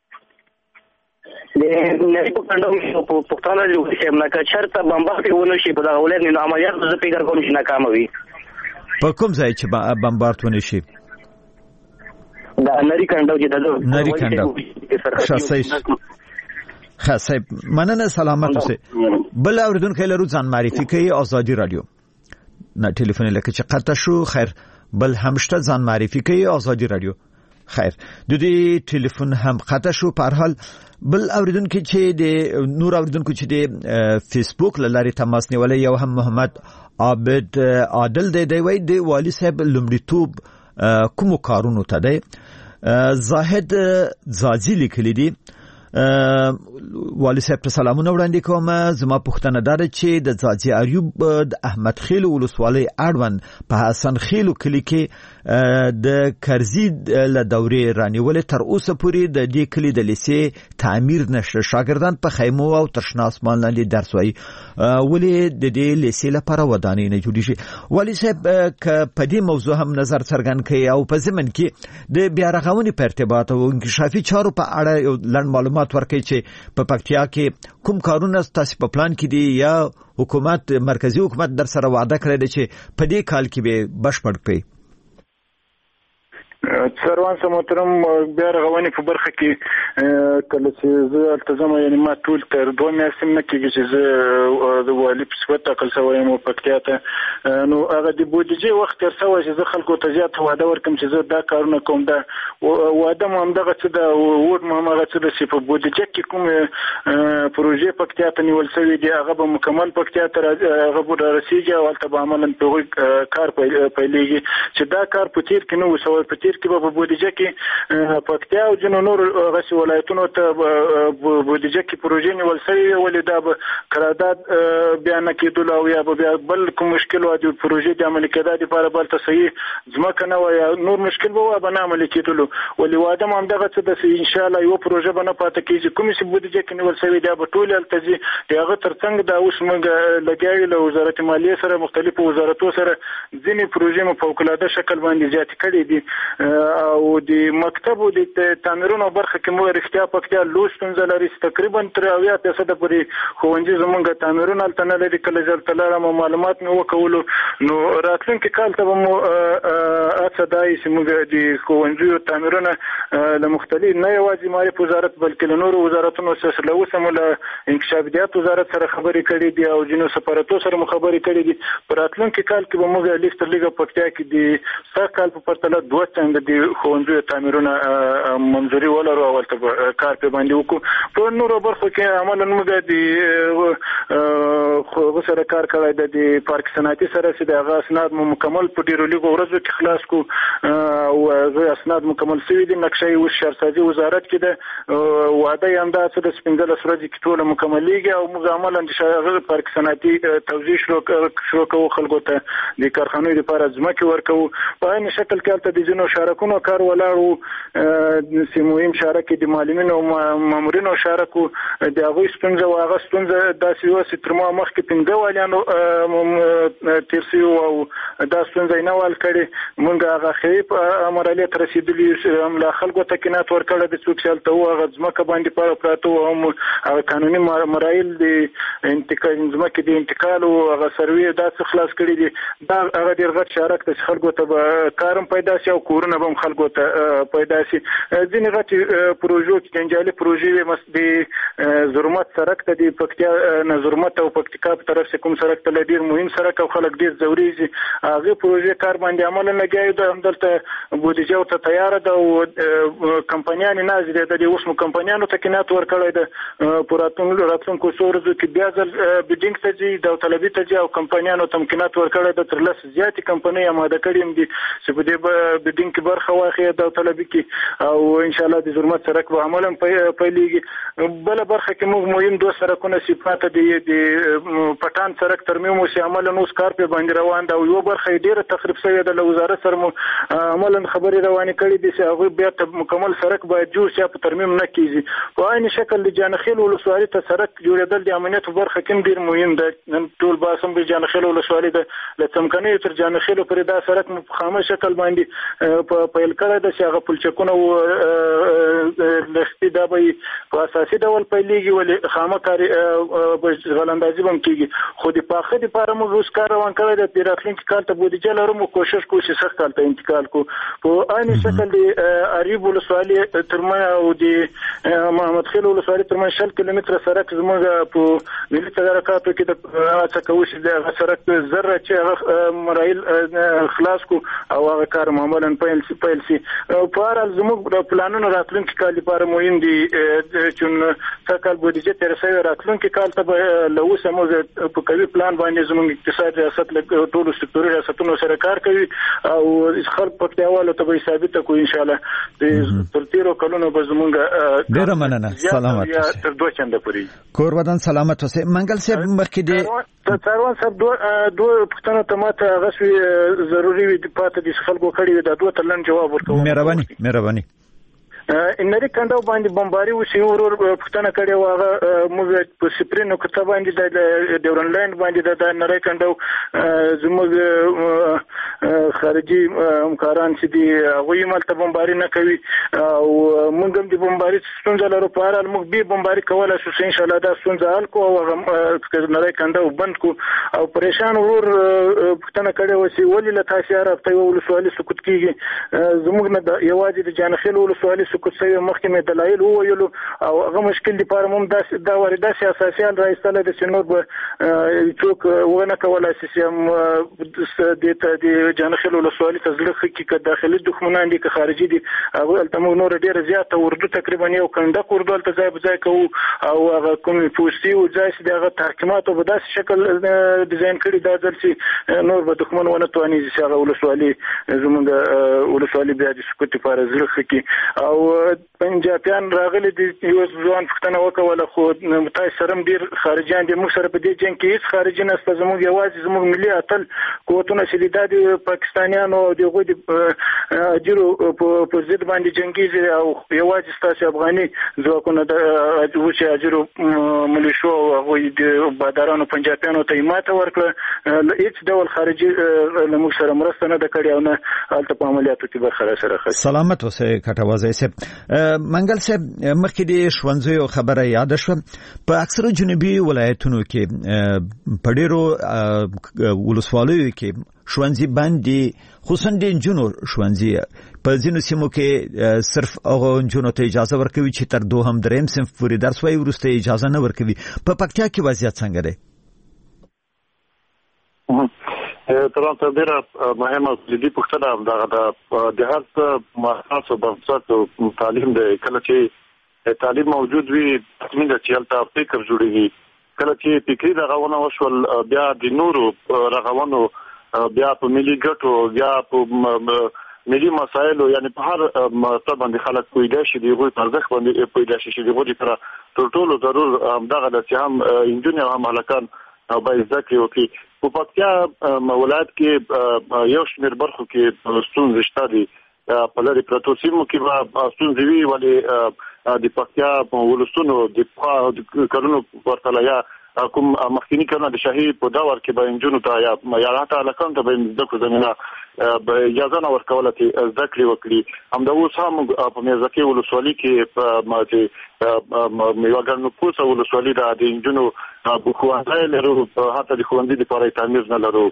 [SPEAKER 11] نه په کندو په پښتانه لوي چې مکه چرته بمبارډ ونه شي په دا ولر نه عملیات زه فکر کوم چې ناکام وي
[SPEAKER 1] په کوم ځای چې بمبارډ ونه شي
[SPEAKER 11] دا نری کندو چې دا
[SPEAKER 1] نری کندو شاسې خاصه مننه سلامت اوسئ بل اوریدونکو له روزان معرفي کوي ازادي رادیو نه ټلیفون لکه چې قطع شو خیر بل همشته ځان معرفي کوي ازادي رادیو خیر د دې ټلیفون هم قطع شو په هر حال بل اوریدونکو چې د نور اوریدونکو چې د فیسبوک لاري تماس نیولې یو هم محمد عابد عادل دی وای د والی صاحب لمړیتوب کوم کارونو ته دی زاهد زازی لیکلی دی والی صاحب ته سلامونه وړاندې کوم زما پوښتنه ده چې د ځاځي ایوب د احمد خیل ولسوالۍ اړوند په حسن خیل کلی کې د کرزي له دورې رانیولې تر اوسه پورې د دې کلی د لیسې تعمیر نشته شاګردان په خیمو او ترشنا اسمان لاندې درس وایي ولې د دې لیسې لپاره ودانۍ نه جوړې شي والی صاحب په دې موضوع هم نظر څرګند کړي او په ضمن کې د بیا رغونې په ارتباط او انکشافي چارو په اړه یو لنډ معلومات ورکړي چې په پکتیا کې کوم کارونه تاسو په پلان کې دي یا حکومت مرکزی حکومت در سره وعده کړی دی چې په دې کال کې به بشپړ کړي
[SPEAKER 2] سروان محترم بیا رغونې په برخه کې کله چې زه التزام یعنی ما ټول تر 2 میاشتې نه کېږي چې زه د والی په صفت تکل شوی مو پکتیا ته نو هغه د بودیجې وخت تر څو چې زه خلکو ته زیات وعده ورکم چې زه دا کارونه کوم دا وعده مو هم دغه څه دا وډ مو هغه څه د چې په بودیجې کې کوم پروژې پکتیا ته نیول شوی دی هغه به مکمل پکتیا ته هغه به رسیږي او هلته به عملاً په کار پیلېږي چې دا کار په تیر کې نه وسوي په تیر کې په بودیجه کې پکتیا او جنو نور غسی ولایتونو ته بودیجه کې پروژې نیول شوی ولې دا به قرارداد بیان کېدل او یا به بل کوم مشکل و د پروژې د عملي کېدو لپاره بل ته صحیح ځمکه نه وای نور مشکل به نه عملي کېدل ولې واده هم دغه څه د ان شاء الله یو پروژه به نه پاتې کېږي کوم چې بودیجه کې نیول شوی دا به ټول التزي هغه ترڅنګ دا اوس موږ لګیاو له وزارت مالیه سره مختلفو وزارتونو سره ځینې پروژې مو په فوق‌العاده شکل باندې زیات کړي دي او د مکتب او د تعمیرونو برخه کې مو رښتیا پکتیا لوستون زلري تقریبا 30% پورې خوندې زمونږ تعمیرونه تل لري کله ځل تلاره معلومات مو وکولو نو راتلونکي کال ته مو اڅدای چې موږ د خوندې تعمیرونه له مختلف نه یوازې مالي وزارت بلکې له نورو وزارتونو سره له اوسه مل انکشافیات وزارت سره خبرې کړې دي او جنو سفارتو سره خبرې کړې دي پر راتلونکي کال کې به موږ لیست لګه پکتیا کې د سر کال په پرتله 2 موږ د ښوونځیو تعمیرونه منځوري ولرو او ورته کار په باندې وکړو. په نورو برخو کې عملاً موږ د سره کار کړی د پارک صنعتي سره چې د هغه اسناد مکمل په ډیرو لږو ورځو کې خلاص کو او اسناد مکمل شوي دي. نقشه یې اوس شهرسازي وزارت کې ده. وعده یې همدا چې د 15 ورځې کې ټوله مکملېږي او موږ عملاً د پارک صنعتي توزیع شروع کوو، خلکو ته د کارخانو لپاره ځمکې ورکوو. په عین شکل کې هلته د ځینو شارکونو کار ولاړ و، مهم شارک د معلمینو او مامورینو شارک و. د هغوی ستونزه و، هغه ستونزه داسې وه چې تر ما مخکې 15 والیانو تېر شوي وو او دا ستونزه یې نه وه حل کړې. موږ هغه اخري مرحلې ته رسېدلي یو، لا خلکو ته قناعت ورکړی د څوک چې هلته وو هغه ځمکه باندې پراته وو، هم هغه قانوني مراحل د ځمکې د انتقال او هغه سروې داسې خلاص کړي دي. دا هغه ډېر غټ شارک دی چې خلکو ته به کار هم پیدا شي او کورونه به هم خلکو ته پیدا شي. ځینې غټې پروژو کې جنجالي پروژې وې، د زرمت سړک ته د پکتیا نه زرمت او پکتیکا په طرف کوم سړک ته ډېر مهم سړک او خلک ډېر ضروري هغه پروژې کار باندې عمل لګیاو. د همدلته بودیجه ورته تیار ده او کمپنیان نازل دي. د اوس مو کمپنیانو ته قناعت ورکړی ده په راتلونکو څو ورځو کې بیا ځل بیډینګ ته ځي، داوطلبي ته ځي او کمپنیانو ته قناعت ورکړی ده. تر 10 زیاتې کمپنۍ آماده کړي هم دي چې په دې بیډینګ کې برخه واخلي داوطلبي کې او ان شاء الله د زرمت سړک به عملاً پیلېږي. بل برخه کې موږ مهم 2 سړکونه صفات دي. د پټان سړک ترمیم او عملاً اوس کار په باندې روان ده او یو برخه ډیره تخریب شوې ده. له وزارت سره عملاً خبرې روانې کړې دي چې هغه بیا مکمل سړک باید جوړ شي، په ترمیم نه کیږي. په عین شکل د جانخیل ولسوالۍ ته سړک جوړېدل د امنیت په برخه کې ډیر مهم ده. نن ټول باسم د جانخیل ولسوالۍ د لڅمکنۍ تر جانخیل پورې دا سړک په خامه شکل باندې په پیل کړی ده چې هغه پلچکونه او لښتي دا به په اساسي ډول پیلېږي، ولې خامه کاري غلندازي به هم کېږي. خو د پاخه دپاره موږ اوس کار روان کړی ده. د راتلونکي کال ته بودیجه لرو، موږ کوشش کوو چې سخت کال ته انتقال کوو. په عین شکل د اریب ولسوالۍ ترمنځ او د محمد خیل ولسوالۍ ترمنځ 20 کیلومتره سړک زموږ په ملي تدارکاتو کې د هڅه کوو چې دغه سړک ذره چې هغه مراحل خلاص کو او هغه کار معمولاً پیل شي. په هر حال زموږ د پلانونو راتلونکي کال لپاره مهم دي چې څه کال بودیجه تیر شوی، راتلونکي کال ته به له اوسه موږ په قوي پلان باندې زموږ اقتصاد ریاست له ټولو سکتوري ریاستونو سره کار کوي او خلک پکتیاوالو ته به ثابته کوو ان شاء الله تر تیرو کلونو به زموږ
[SPEAKER 1] ډیره مننه. سلامت
[SPEAKER 2] تر 2 چنده پورې
[SPEAKER 1] کور ودان سلامت اوسئ. منګل صاحب مخکې دې
[SPEAKER 2] څاروان صاحب دوه پښتنو ته ماته هغه ضروري وي پاتې دي خلکو کړي دا دوه تلن جواب ورکوم. مهرباني انري کندو باندې بمباري وشي ورور پښتنه کړي واغه موږ په سپرینو کته باندې د ډیورنلند باندې د نری کندو زموږ خارجي همکاران چې دي هغه ملته بمباري نه کوي او موږ هم د بمباري ستونزه لرو. په اړه موږ به بمباري کولای شو ان شاء الله دا ستونزه حل کو او نری کندو بند کو او پریشان ورور پښتنه کړي وشي ولې له تاسو رابطه ولسوالي سکوت کیږي. زموږ نه یوازې د جانخیل ولسوالي سکوت سوی مخکې مې دلایل وویلو او هغه مشکل لپاره موږ دا واردات اساسي حل راځله د سنور به څوک ونه کولای شي چې د جانخیل ولسوالي ته ځل خکې که داخلي دښمنان دي که خارجي دي هغه الته موږ نور ډیره زیاته اردو تقریبا یو کنده اردو الته ځای په ځای کوو او هغه کوم پوسټي او ځای چې دغه تحکیمات په داسې شکل ډیزاین کړي دا ځل چې نور به دښمن ونه تواني چې هغه ولسوالي زموږ ولسوالي بیا د سکوت لپاره ځل خکې او پنجابیان راغلي دي. یو ځوان پښتنه وکوله خو متای سره ډیر خارجيان دي. موږ سره په دې جنگ کې هیڅ خارجي نشته. زموږ یوازې زموږ ملي اتل قوتونه چې د پاکستانیانو او دغه د اجرو په ضد باندې جنگيږي او یوازې ستاسو افغاني ځواکونه د اجرو ملیشو او د بادرانو پنجابیانو ته ماته ورکړه. هیڅ ډول خارجي موږ سره مرسته نه کړې او نه الته په عملیاتو کې برخه سره خاص.
[SPEAKER 1] سلامت اوسئ کټوازی صاحب. منګل صاحب مخکې د ښوونځیو خبره یاد شوه. په اکثرو جنوبي ولایتونو کې په ډېرو ولسوالیو کې ښوونځي باندې خصوصا د نجونو ښوونځي په ځینو سیمو کې صرف هغه نجونو ته اجازه ورکوي چې تر 2 هم 3 صنف پورې درس وایي وروسته اجازه نه ورکوي. په پکتیا کې وضعیت څنګه دی؟
[SPEAKER 4] تران ته ډیره مهمه دي پښتنه د هر څه مؤسسو بنسټ تعلیم دی. کله چې تعلیم موجود وي تاسو چې هلته فکر جوړیږي. کله چې فکری رغونه وشول بیا د نورو رغونو بیا په ملي ګټو بیا په ملي مسایلو یعنی په هر مطلب باندې خلک پیدا شي دی غوي پرځخ باندې پیدا شي دی غوړي پر ټولو ضرور دغه د هم انجنیر هم هلکان او به ذکر وکي په پکتیا ولایت کې یو شمېر برخو کې ستونزې شته دي په لري پروتو سیمو کې به ستونزې وي ولې د پکتیا ولستونو د کارونو ورته یا کوم مخکینی کړنه د شاهي په داور کې به انجنونو ته یا راته لکان ته به د زمينه به اجازه نه ورکوله چې ذکر وکړي. هم د اوس هم په میرزکه ولسوالۍ کې په ماته میوګرنو پوسه ولسوالۍ د انجنونو په خوانځای لرو حتی د خوندې لپاره تعمیر نه لرو.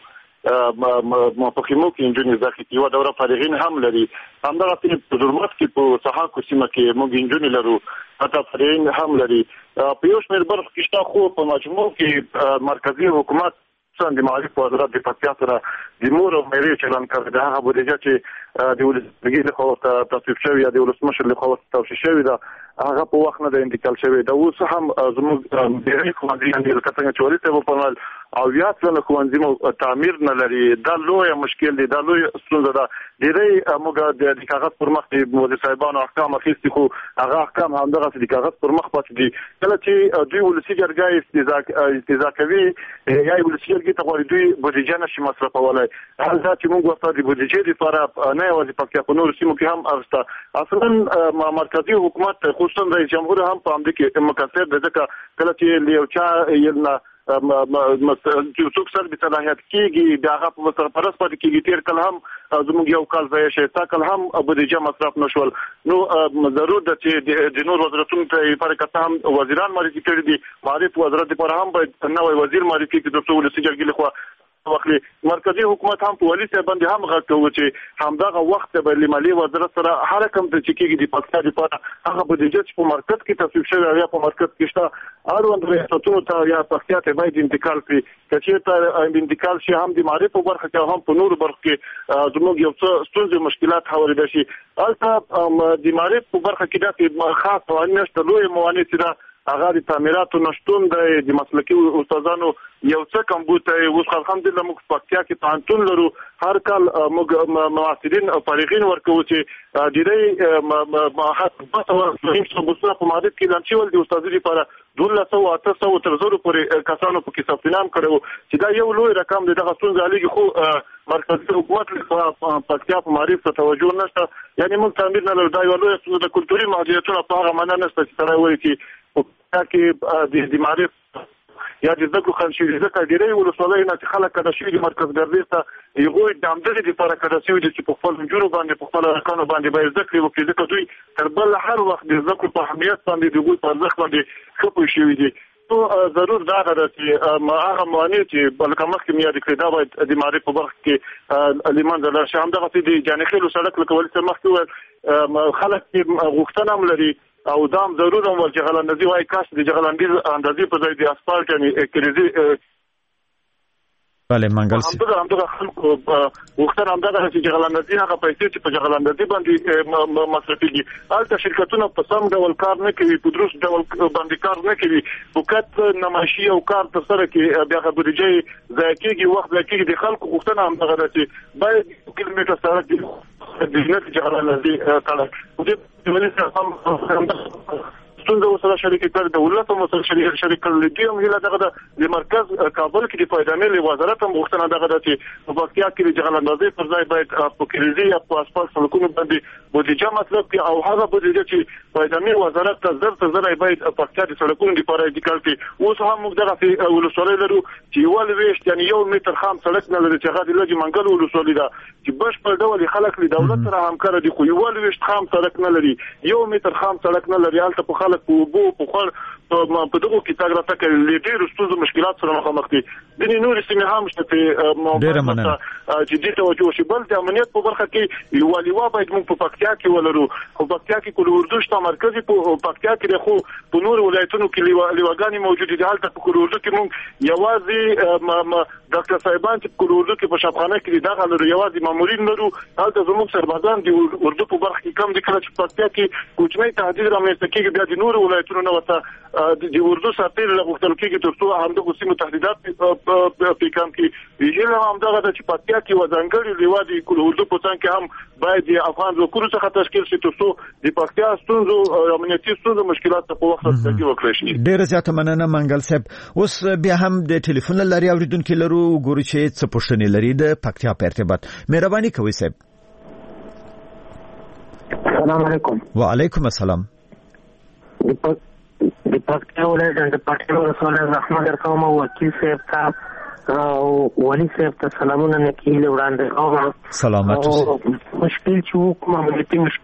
[SPEAKER 4] ما په خیمو کې انجنیر ځکه یو دوره فارغین هم لري. همدغه په ضرورت کې په صحاکو سیمه کې موږ انجنیر لرو حتی فارغین هم لري. په یو شمېر برخو کې شته خو په مجموع کې مرکزی حکومت د معارف وزارت د پکتیا سره د مور او مېرې چلن کوي. دا هغه بودیجه چې د ولسمشر له خوا تصویب شوی یا د ولسمشر له خوا توشیح شوی دا هغه په وخت نه د انتقال شوی دا اوس هم زموږ د خوندې د کتنګ چوري ته په پرمال او یا څنګه خوندې مو تعمیر نه لري. دا لوی مشکل دی دا لوی ستونزه ده. ډېری موږ د کاغذ پر مخ د مدیر صاحبانو احکام اخیستي خو هغه احکام همدغه د کاغذ پر مخ پاتې دي. کله چې دوی ولسی ګرګای استیزا کوي یا ولسی ګرګي ته غوړي دوی بودیجه نشي مصرفولای. حالدا چې موږ ورته د بودیجې لپاره نه یوازې پکې په نور سیمو کې هم اغسته اصلا مرکزی حکومت خصوصا رئیس جمهور هم په امر کې مکثر د ځکه کله چې لیوچا یلنا چې څوک سره د صلاحیت کېږي دا هغه په سرپرست پاتې کېږي. تیر کله هم زموږ یو کال ځای شي تا کله هم بودیجه مصرف نشول. نو ضرور ده چې د نور وزارتونو ته فرقه هم وزیران معرفي کړي دي. معرفت وزارت لپاره هم باید نوې وزیر معرفي کړي د ټولو سیګرګي لخوا وکړي. مرکزی حکومت هم په ولي صاحب باندې هم غږ کوي چې همدغه وخت به مالي وزارت سره هر کوم د چکیږي د پکتیا لپاره هغه بودیجه چې په مرکز کې تصویب شوی یا په مرکز کې شته اړوند ریاستونو ته یا پکتیا ته باید انتقال کړي. چې ته انتقال شي هم د معرفت په برخه کې هم په نور برخه کې زموږ یو څه ستونزې مشکلات حواله شي. البته د معرفت په برخه کې د خاص قوانین شته لوی موانع چې هغه د تعمیراتو نشټون د مسلکي استادانو یو څه کمبود اوس الحمدلله موږ پکتیا کې پانتون لرو. هر کال موږ معاصرین او فارغین ورکو چې د دې ماحصه په ماده کې لنچول د استادۍ لپاره 1200 تر 1000 پورې کسانو په کې ثبت نام کړو چې دا یو لوی رقم دی. دغه څنګه علیږي خو مرکزی حکومت له پکتیا په معرفت ته توجه نشته. یعنی موږ تعمیر نه لرو. دا یو لوی څه د کلتوري محدودیتونو په هغه معنا نشته چې سره وایي چې کې د معرفت یا د ذکر خنشي ذکر ډیرې ولسوالۍ نه چې خلک کډه شي د مرکز ګرځي ته یو د امدغه لپاره کډه شي چې په خپل جوړو باندې په خپل رکانو باندې به ذکر وکړي. ځکه دوی تر بل هر وخت د ذکر په اهمیت باندې د ګوي په ځخ باندې خپل شي دي. نو ضرور دا غواړي چې هغه موانع چې بلکې مخکې مې یاد کړی دا باید د معرفت په برخه کې لیمان د لار شام دغه د جانخیلو سړک لکه ولې مخکې خلک غوښتنه هم لري او دام ضرور هم چې غلاندازي وای کاش د جغلاندیز اندازې په ځای د اسفالټ یعنی کریزي
[SPEAKER 1] بله منګل سي
[SPEAKER 4] همدغه خلکو وختونه همدغه چې جغلاندازي هغه پیسې چې په جغلاندازي باندې مصرفيږي البته شرکتونه په سم ډول کار نه کوي په درست ډول باندې کار نه کوي فقط نمایشي او کار تر سره کې بیا بودیجه ځای کېږي وخت ځای کېږي د خلکو وختونه همدغه چې باید کیلومتر سره د دې جغلاندازي کړه د ولې هم څنګه وسره شریک کړ د ولادت مو سره شریک کړل دي هم هله دغه د مرکز کابل کې د فایدانې وزارت هم غوښتنه دغه د چې په پکتیا کې د جغلاندازي پر ځای باید په کریزي یا په اسفالټ سړکونو باندې بودیجه مطلب کې او هغه بودیجه چې فایدانې وزارت ته زر باید پکتیا د سړکونو لپاره انتقال کړي. اوس هم موږ دغه ولسوالۍ لرو چې ول ویشت یعنی 1 متر خام سړک نه لري چې هغه د لږ منګل ولسوالۍ ده چې بشپړ ډول خلک له دولت سره همکار دي خو ول ویشت خام سړک نه لري 1 متر خام سړک نه لري. البته په خلک په بو په خور په دغه کې تاګ راته کې ډېر ستونزې مشکلات سره مخامخ دي د نور سیمه هم شته موضوع چې دې توجه شي بل د امنیت په برخه کې یو لیوا باید موږ په پکتیا کې ولرو په پکتیا کې کول اردو شته مرکزي په پکتیا کې خو په نور ولایتونو کې لیواګانی موجود دي حالت په کول اردو کې موږ یوازې ډاکټر صاحبان چې کول اردو کې په شفاخانه کې دغه لري یوازې مامورین لرو حالت زموږ سربازان دي اردو په برخه کې کم دي کله چې پکتیا کې کوچنی تهدید رامنځته کېږي بیا د نور ولایتونو نه وته د اردو ساتل غوښتل کېږي ترڅو همدغه سیمو تهدیدات په کم کې یله هم دغه چې پکتیا کې وځانګړي لیوا دي کول اردو په څنګه کې هم باید د افغان ځواکونو څخه تشکیل شي ترڅو د پکتیا ستونزو امنیتي ستونزو مشکلات په وخت کې وکړي شي.
[SPEAKER 1] ډېر زیات مننه منګل صاحب. اوس بیا هم د ټلیفون لاري اوریدونکو لرو ګورو چې څه پوښتنې لري د پکتیا په ارتباط. مهرباني کوئ صاحب.
[SPEAKER 12] السلام علیکم.
[SPEAKER 1] وعلیکم السلام.
[SPEAKER 12] د پکتیا ولایت د پکتیا ولسوالۍ رحمت درکوم وکیل صاحب ته او ولی صاحب ته سلامونه نکیله وړاندې کوم.
[SPEAKER 1] سلامات اوسئ.
[SPEAKER 12] مشکل چې کوم عملیاتي مشکل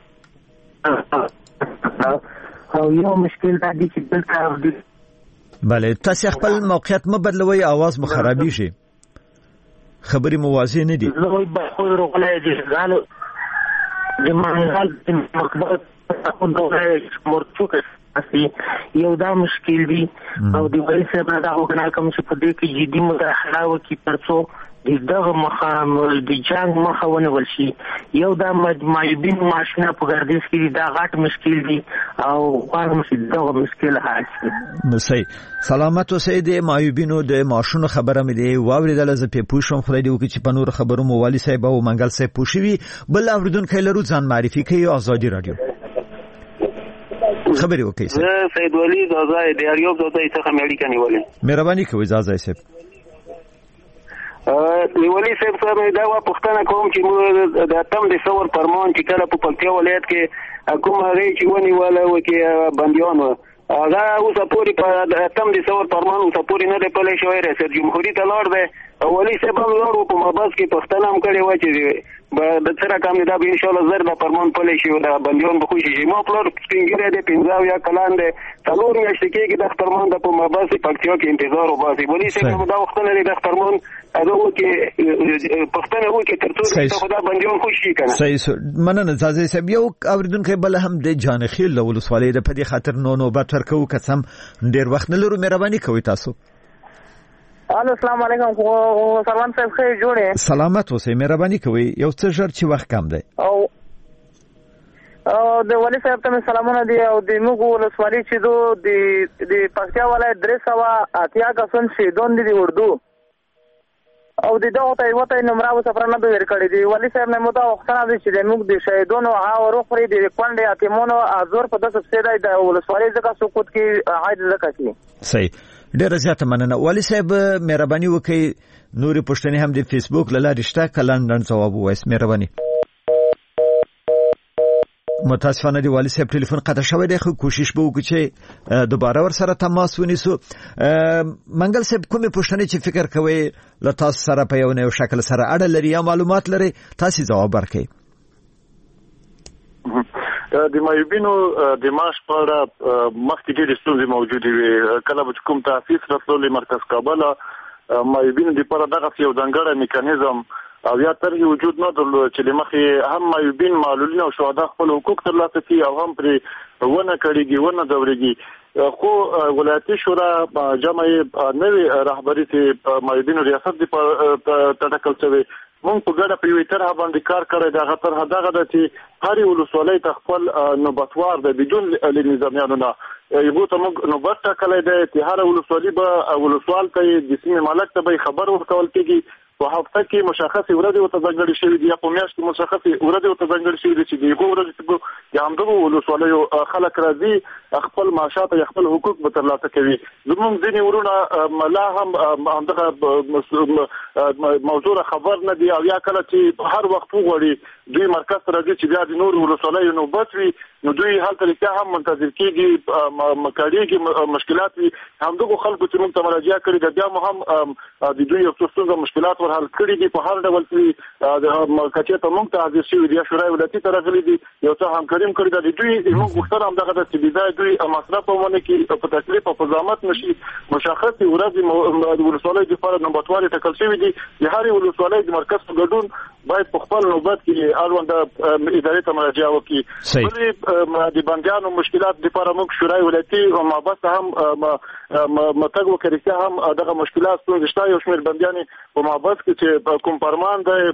[SPEAKER 12] او یو مشکل دا دی چې دلته
[SPEAKER 1] بله تاسو خپل موقعیت مو بدلوي اواز مو خرابېږي خبرې مو واضح نه دي.
[SPEAKER 12] زه به خو رغلای دي غالو د منغال د مقدار او د مرچوک یو دا مشکل دی او د ویل صاحب دا وګڼل کوم چې په دې کې جدي مداخله وکړي ترڅو دغه مخه د جنگ مخه ونیول شي. یو دا معیوبین ماشینه په ګردش کې دا غټ مشکل دی او غواړم چې دغه مشکل حل شي.
[SPEAKER 1] صحیح. سلامت اوسئ. د معیوبینو د ماشونو خبره مې دی واوریدله زه په پوښوم خدای دې وکړي چې په نور خبرو مو والي صاحب او منګل صاحب پوښوي. بل اوریدونکو لرو ځان معرفي کوي ازادي رادیو خبرې وکړئ.
[SPEAKER 13] زه سید ولی زازای د اریوب زازای څخه مېړی نیولې.
[SPEAKER 1] مهرباني کوئ زازای صاحب.
[SPEAKER 13] نیولې صاحب سره دا پوښتنه کوم چې موږ د اتم د ثور فرمان چې کله په پکتیا ولایت کې کوم هغه چې ونیول و کې بنديان هغه اوس پوری په اتم د ثور فرمان اوس پوری نه دی پلي شوی رئیس جمهوریت ته لور دی ولی صاحب هم لور په مباس کې پښتنه هم کړي و چې د سره کام دا به ان شاء الله زر د فرمان پلي شي دا بنديان به خوشي شي. ما پلور سپینګره د 15 یا کلان دی څلور میاشتې کې د فرمان د په مباس پکتیا کې انتظار وباسي. ولی صاحب دا وخت لري د فرمان هغه کې پښتنه و کې ترڅو خدا بنديان خوشي کنه.
[SPEAKER 1] صحیح. مننه زازي صاحب. یو اوریدونکو بل هم د جانخیل ولسوالۍ د پدې خاطر نوبت ورکو قسم ډیر وخت نه لرو. مهرباني کوئ تاسو.
[SPEAKER 6] السلام علیکم. سلام صاحب خیر جوړه.
[SPEAKER 1] سلامت اوسئ. مهرباني کوئ یو څه ژر چې وخت کم دی.
[SPEAKER 6] او د ولی صاحب ته سلامونه دي او د موږ ولسوالۍ چې د پکتیا ولایت 380 کسان شهیدان دي اردو او د دغه ته وته نمبر او سفرانه به ورکړي دي. ولی صاحب نه مو دا وختونه دي چې موږ د شهیدانو او روخري د کونډه اتمونو ازور په داسې څه دی د ولسوالۍ ځکه سقوط کې عاید ځکه شي.
[SPEAKER 1] صحیح. ډېر زیات مننه. ولی صاحب مهرباني وکړئ نوري پوښتنې هم د فیسبوک لاره رښتا کلندن جواب وایس. مهرباني. متاسفانه دی والی صاحب ټلیفون قطع شوی دی خو کوشش به وکړو چې دوباره ور سره تماس ونیسو. منګل صاحب کومه پوښتنه چې فکر کوي له تاسو سره په یو شکل سره اړه لري یا معلومات لري تاسو جواب ورکړئ.
[SPEAKER 4] د معیوبینو د معاش په اړه مخکې ډېرې ستونزې موجودې وي. کله چې کوم تاسیس راتللی مرکز کابل معیوبینو دپاره دغسې یو ځانګړی میکانیزم او یا طرحې وجود نه درلود چې له مخې هم معیوبین معلولین او شهدا خپل حقوق ترلاسه کړي او هم پرې ونه کړېږي ونه ځورېږي. خو ولایتي شورا جمع نوې رهبري چې معیوبینو ریاست ته ټاکل شوی موږ په ګډه په یوې طرحه باندې کار کړی. دغه طرحه دغه ده چې هرې ولسوالۍ ته خپل نوبتوار دی بدون له نظامیانو نه یو ته موږ نوبت ټاکلی دی چې هره ولسوالي به ولسوال ته د سیمې مالک ته به خبر ورکول کېږي. په هفته کې مشخصې ورځې ورته ځانګړې شوې دي یا په میاشت کې مشخصې ورځې ورته ځانګړې شوې دي چې د یوه ورځې د همدغو ولسوالیو خلک راځي خپل معاشات یا خپل حقوق به ترلاسه کوي. زموږ ځینې ورونه لا هم همدغه موضوع خبر نه دي او یا کله چې هر وخت وغواړي دوی مرکز ته راځي چې بیا د نورو ولسوالیو نوبت وي نو دوی هلته رښتیا هم منتظر کېږي مکاړيږي مشکلات همدغه خلکو چې موږ ته مراجعه کړې ده بیا هم د دوی یو څه مشکلات ور حل کړي دي په هر ډول چې کچې ته موږ ته حاضر شوي دي شورای ولایتي ته راغلي دي یو څه همکاري کړې ده د دوی موږ غوښتنه هم دغه ده چې بیا دوی مصرف ومني کې په تکلیف او په زحمت نشي مشخص ورځ د ولسوالۍ لپاره نوبتوالي ټاکل شوی دي د هر ولسوالۍ د مرکز په ګډون باید په خپل نوبت کې اړوند ادارې ته مراجعه وکړي بلې د بندیانو مشکلات لپاره موږ شورای ولایتي او مابس هم متګ وکړي هم دغه مشکلات څنګه یو شمېر بندیان په مابس کې چې کوم فرمان دی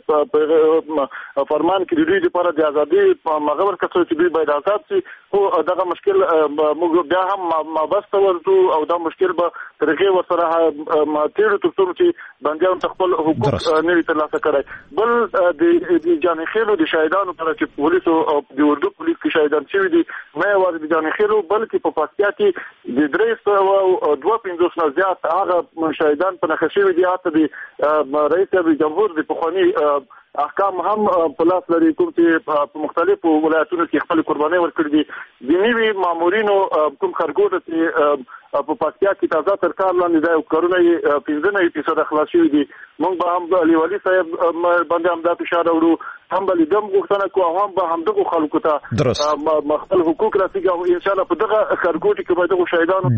[SPEAKER 4] فرمان کې د دوی لپاره د ازادي مغور کڅو چې دوی باید آزاد شي خو دغه مشکل موږ بیا هم مابس ته ورته او دا مشکل به ترغه ورسره تیرو تر چې بندیان خپل حقوق نه ترلاسه کړي بل د جاني خېلو د شهیدانو پر چې پولیس او د اردو پولیس کې شهیدان شوي دي نه یوازې د جاني خېلو بلکې په پکتیا کې د 352 نه زیات هغه شهیدان په نخښه شوي دي اته د رئیس جمهور د پخوانی احکام هم په لاس لري کوم چې په مختلفو ولایتونو کې خپل قرباني ورکړي دي د نیوي مامورینو کوم خرګوټ چې په پکتیا کې تازه تر کار لاندې د کورونه 15% خلاص شوي دي موږ به هم علي ولي صاحب باندې هم دا فشار ورو هم بل دم غوښتنه کوو هم به هم دغه خلکو ته مختلف حقوق راځي او ان شاء الله په دغه خرګوټ کې به دغه شهیدانو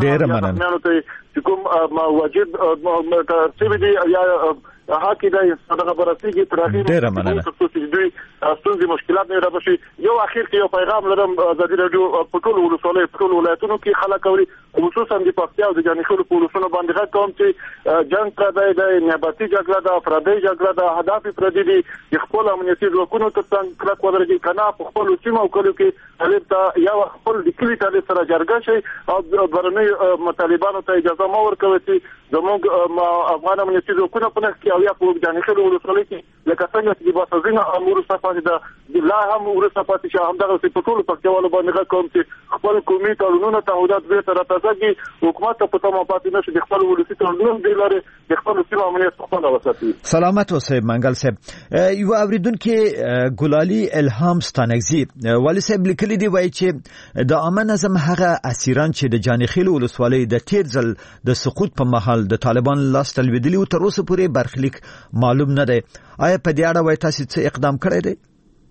[SPEAKER 4] ته کوم واجب ترتیب دي یا حق دی دغه برسېږي تر اخیره چې دوی ستونزې مشکلات نه راوشي یو اخر کې یو پیغام لرم د رادیو په ټولو ولسوالۍ په ټولو ولایتونو کې خلک اوري خصوصا د پکتیا او د جاني خېلو په ولسونو باندې غږ کوم چې جنگ پردی دی نیابتي جګړه ده افرادي جګړه ده اهداف پردي دي خپل امنیتي ځواکونو ته څنګه کلک ودرېږي کنه په خپل سیمه او کلو کې طالب ته یا خپل د کلی طالب سره جرګه شي او برنامه طالبانو ته اجازه مو ورکوي چې زموږ افغان امنیتي ځواکونه په نخ کې او یا په جاني خېلو ولسوالۍ کې لکه څنګه چې باسازینه امور صفات ده لا هم ورسپات چې هم دغه په ټولو پکتیوالو باندې غږ کوم چې خپل قومي قانونونه تعهدات به تر تاسو حکومت ته پته مو پاتې نشي د خپل ولسی قانون دی لري د خپل سیمه امنیت خپل وساتي
[SPEAKER 1] سلامت اوسئ منګل صاحب یو اوریدونکو ګلالي الهام ستانګزي والي صاحب لیکلي دی وایي چې د عامه نظم هغه اسیران چې د جاني خېلو ولسوالۍ د تیر ځل د سقوط په مهال د طالبان لاس تلویدلی او تر اوسه پورې برخلیک معلوم نه دی آیا په دې اړه وایي تاسو څه اقدام کړی دی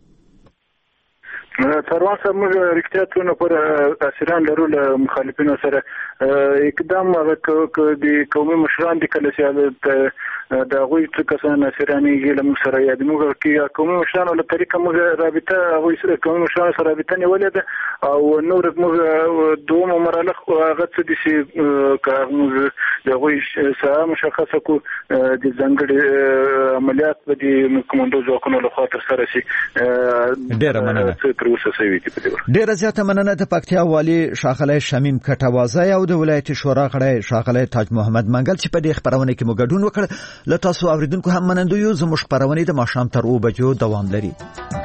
[SPEAKER 2] تروان سره موږ رښتیا ټول پر اسیران لرو له مخالفینو سره اقدام د قومي مشران د کله چې د غوي څخه کسان اسیراني ګلم سره یاد موږ کې قومي مشران له طریقه موږ رابطه غوي سره قومي مشران سره رابطه نیولې ده او نور موږ دوه مرحله هغه څه دي چې موږ د غوي سره مشخصه کو د ځنګړي عملیات په دې کومندو ځواکونو له خاطر سره شي
[SPEAKER 1] ډېر مننه ډیره زیاته مننه د پکتیا والی شاخله شمیم کټوازی او د ولایت شورا غړی شاخله تاج محمد منګل چې په دې خبرونه کې مګډون وکړ لته تاسو اوریدونکو هم منندوی زموږ خبرونه د ماښام تر 2 بجو دوام لري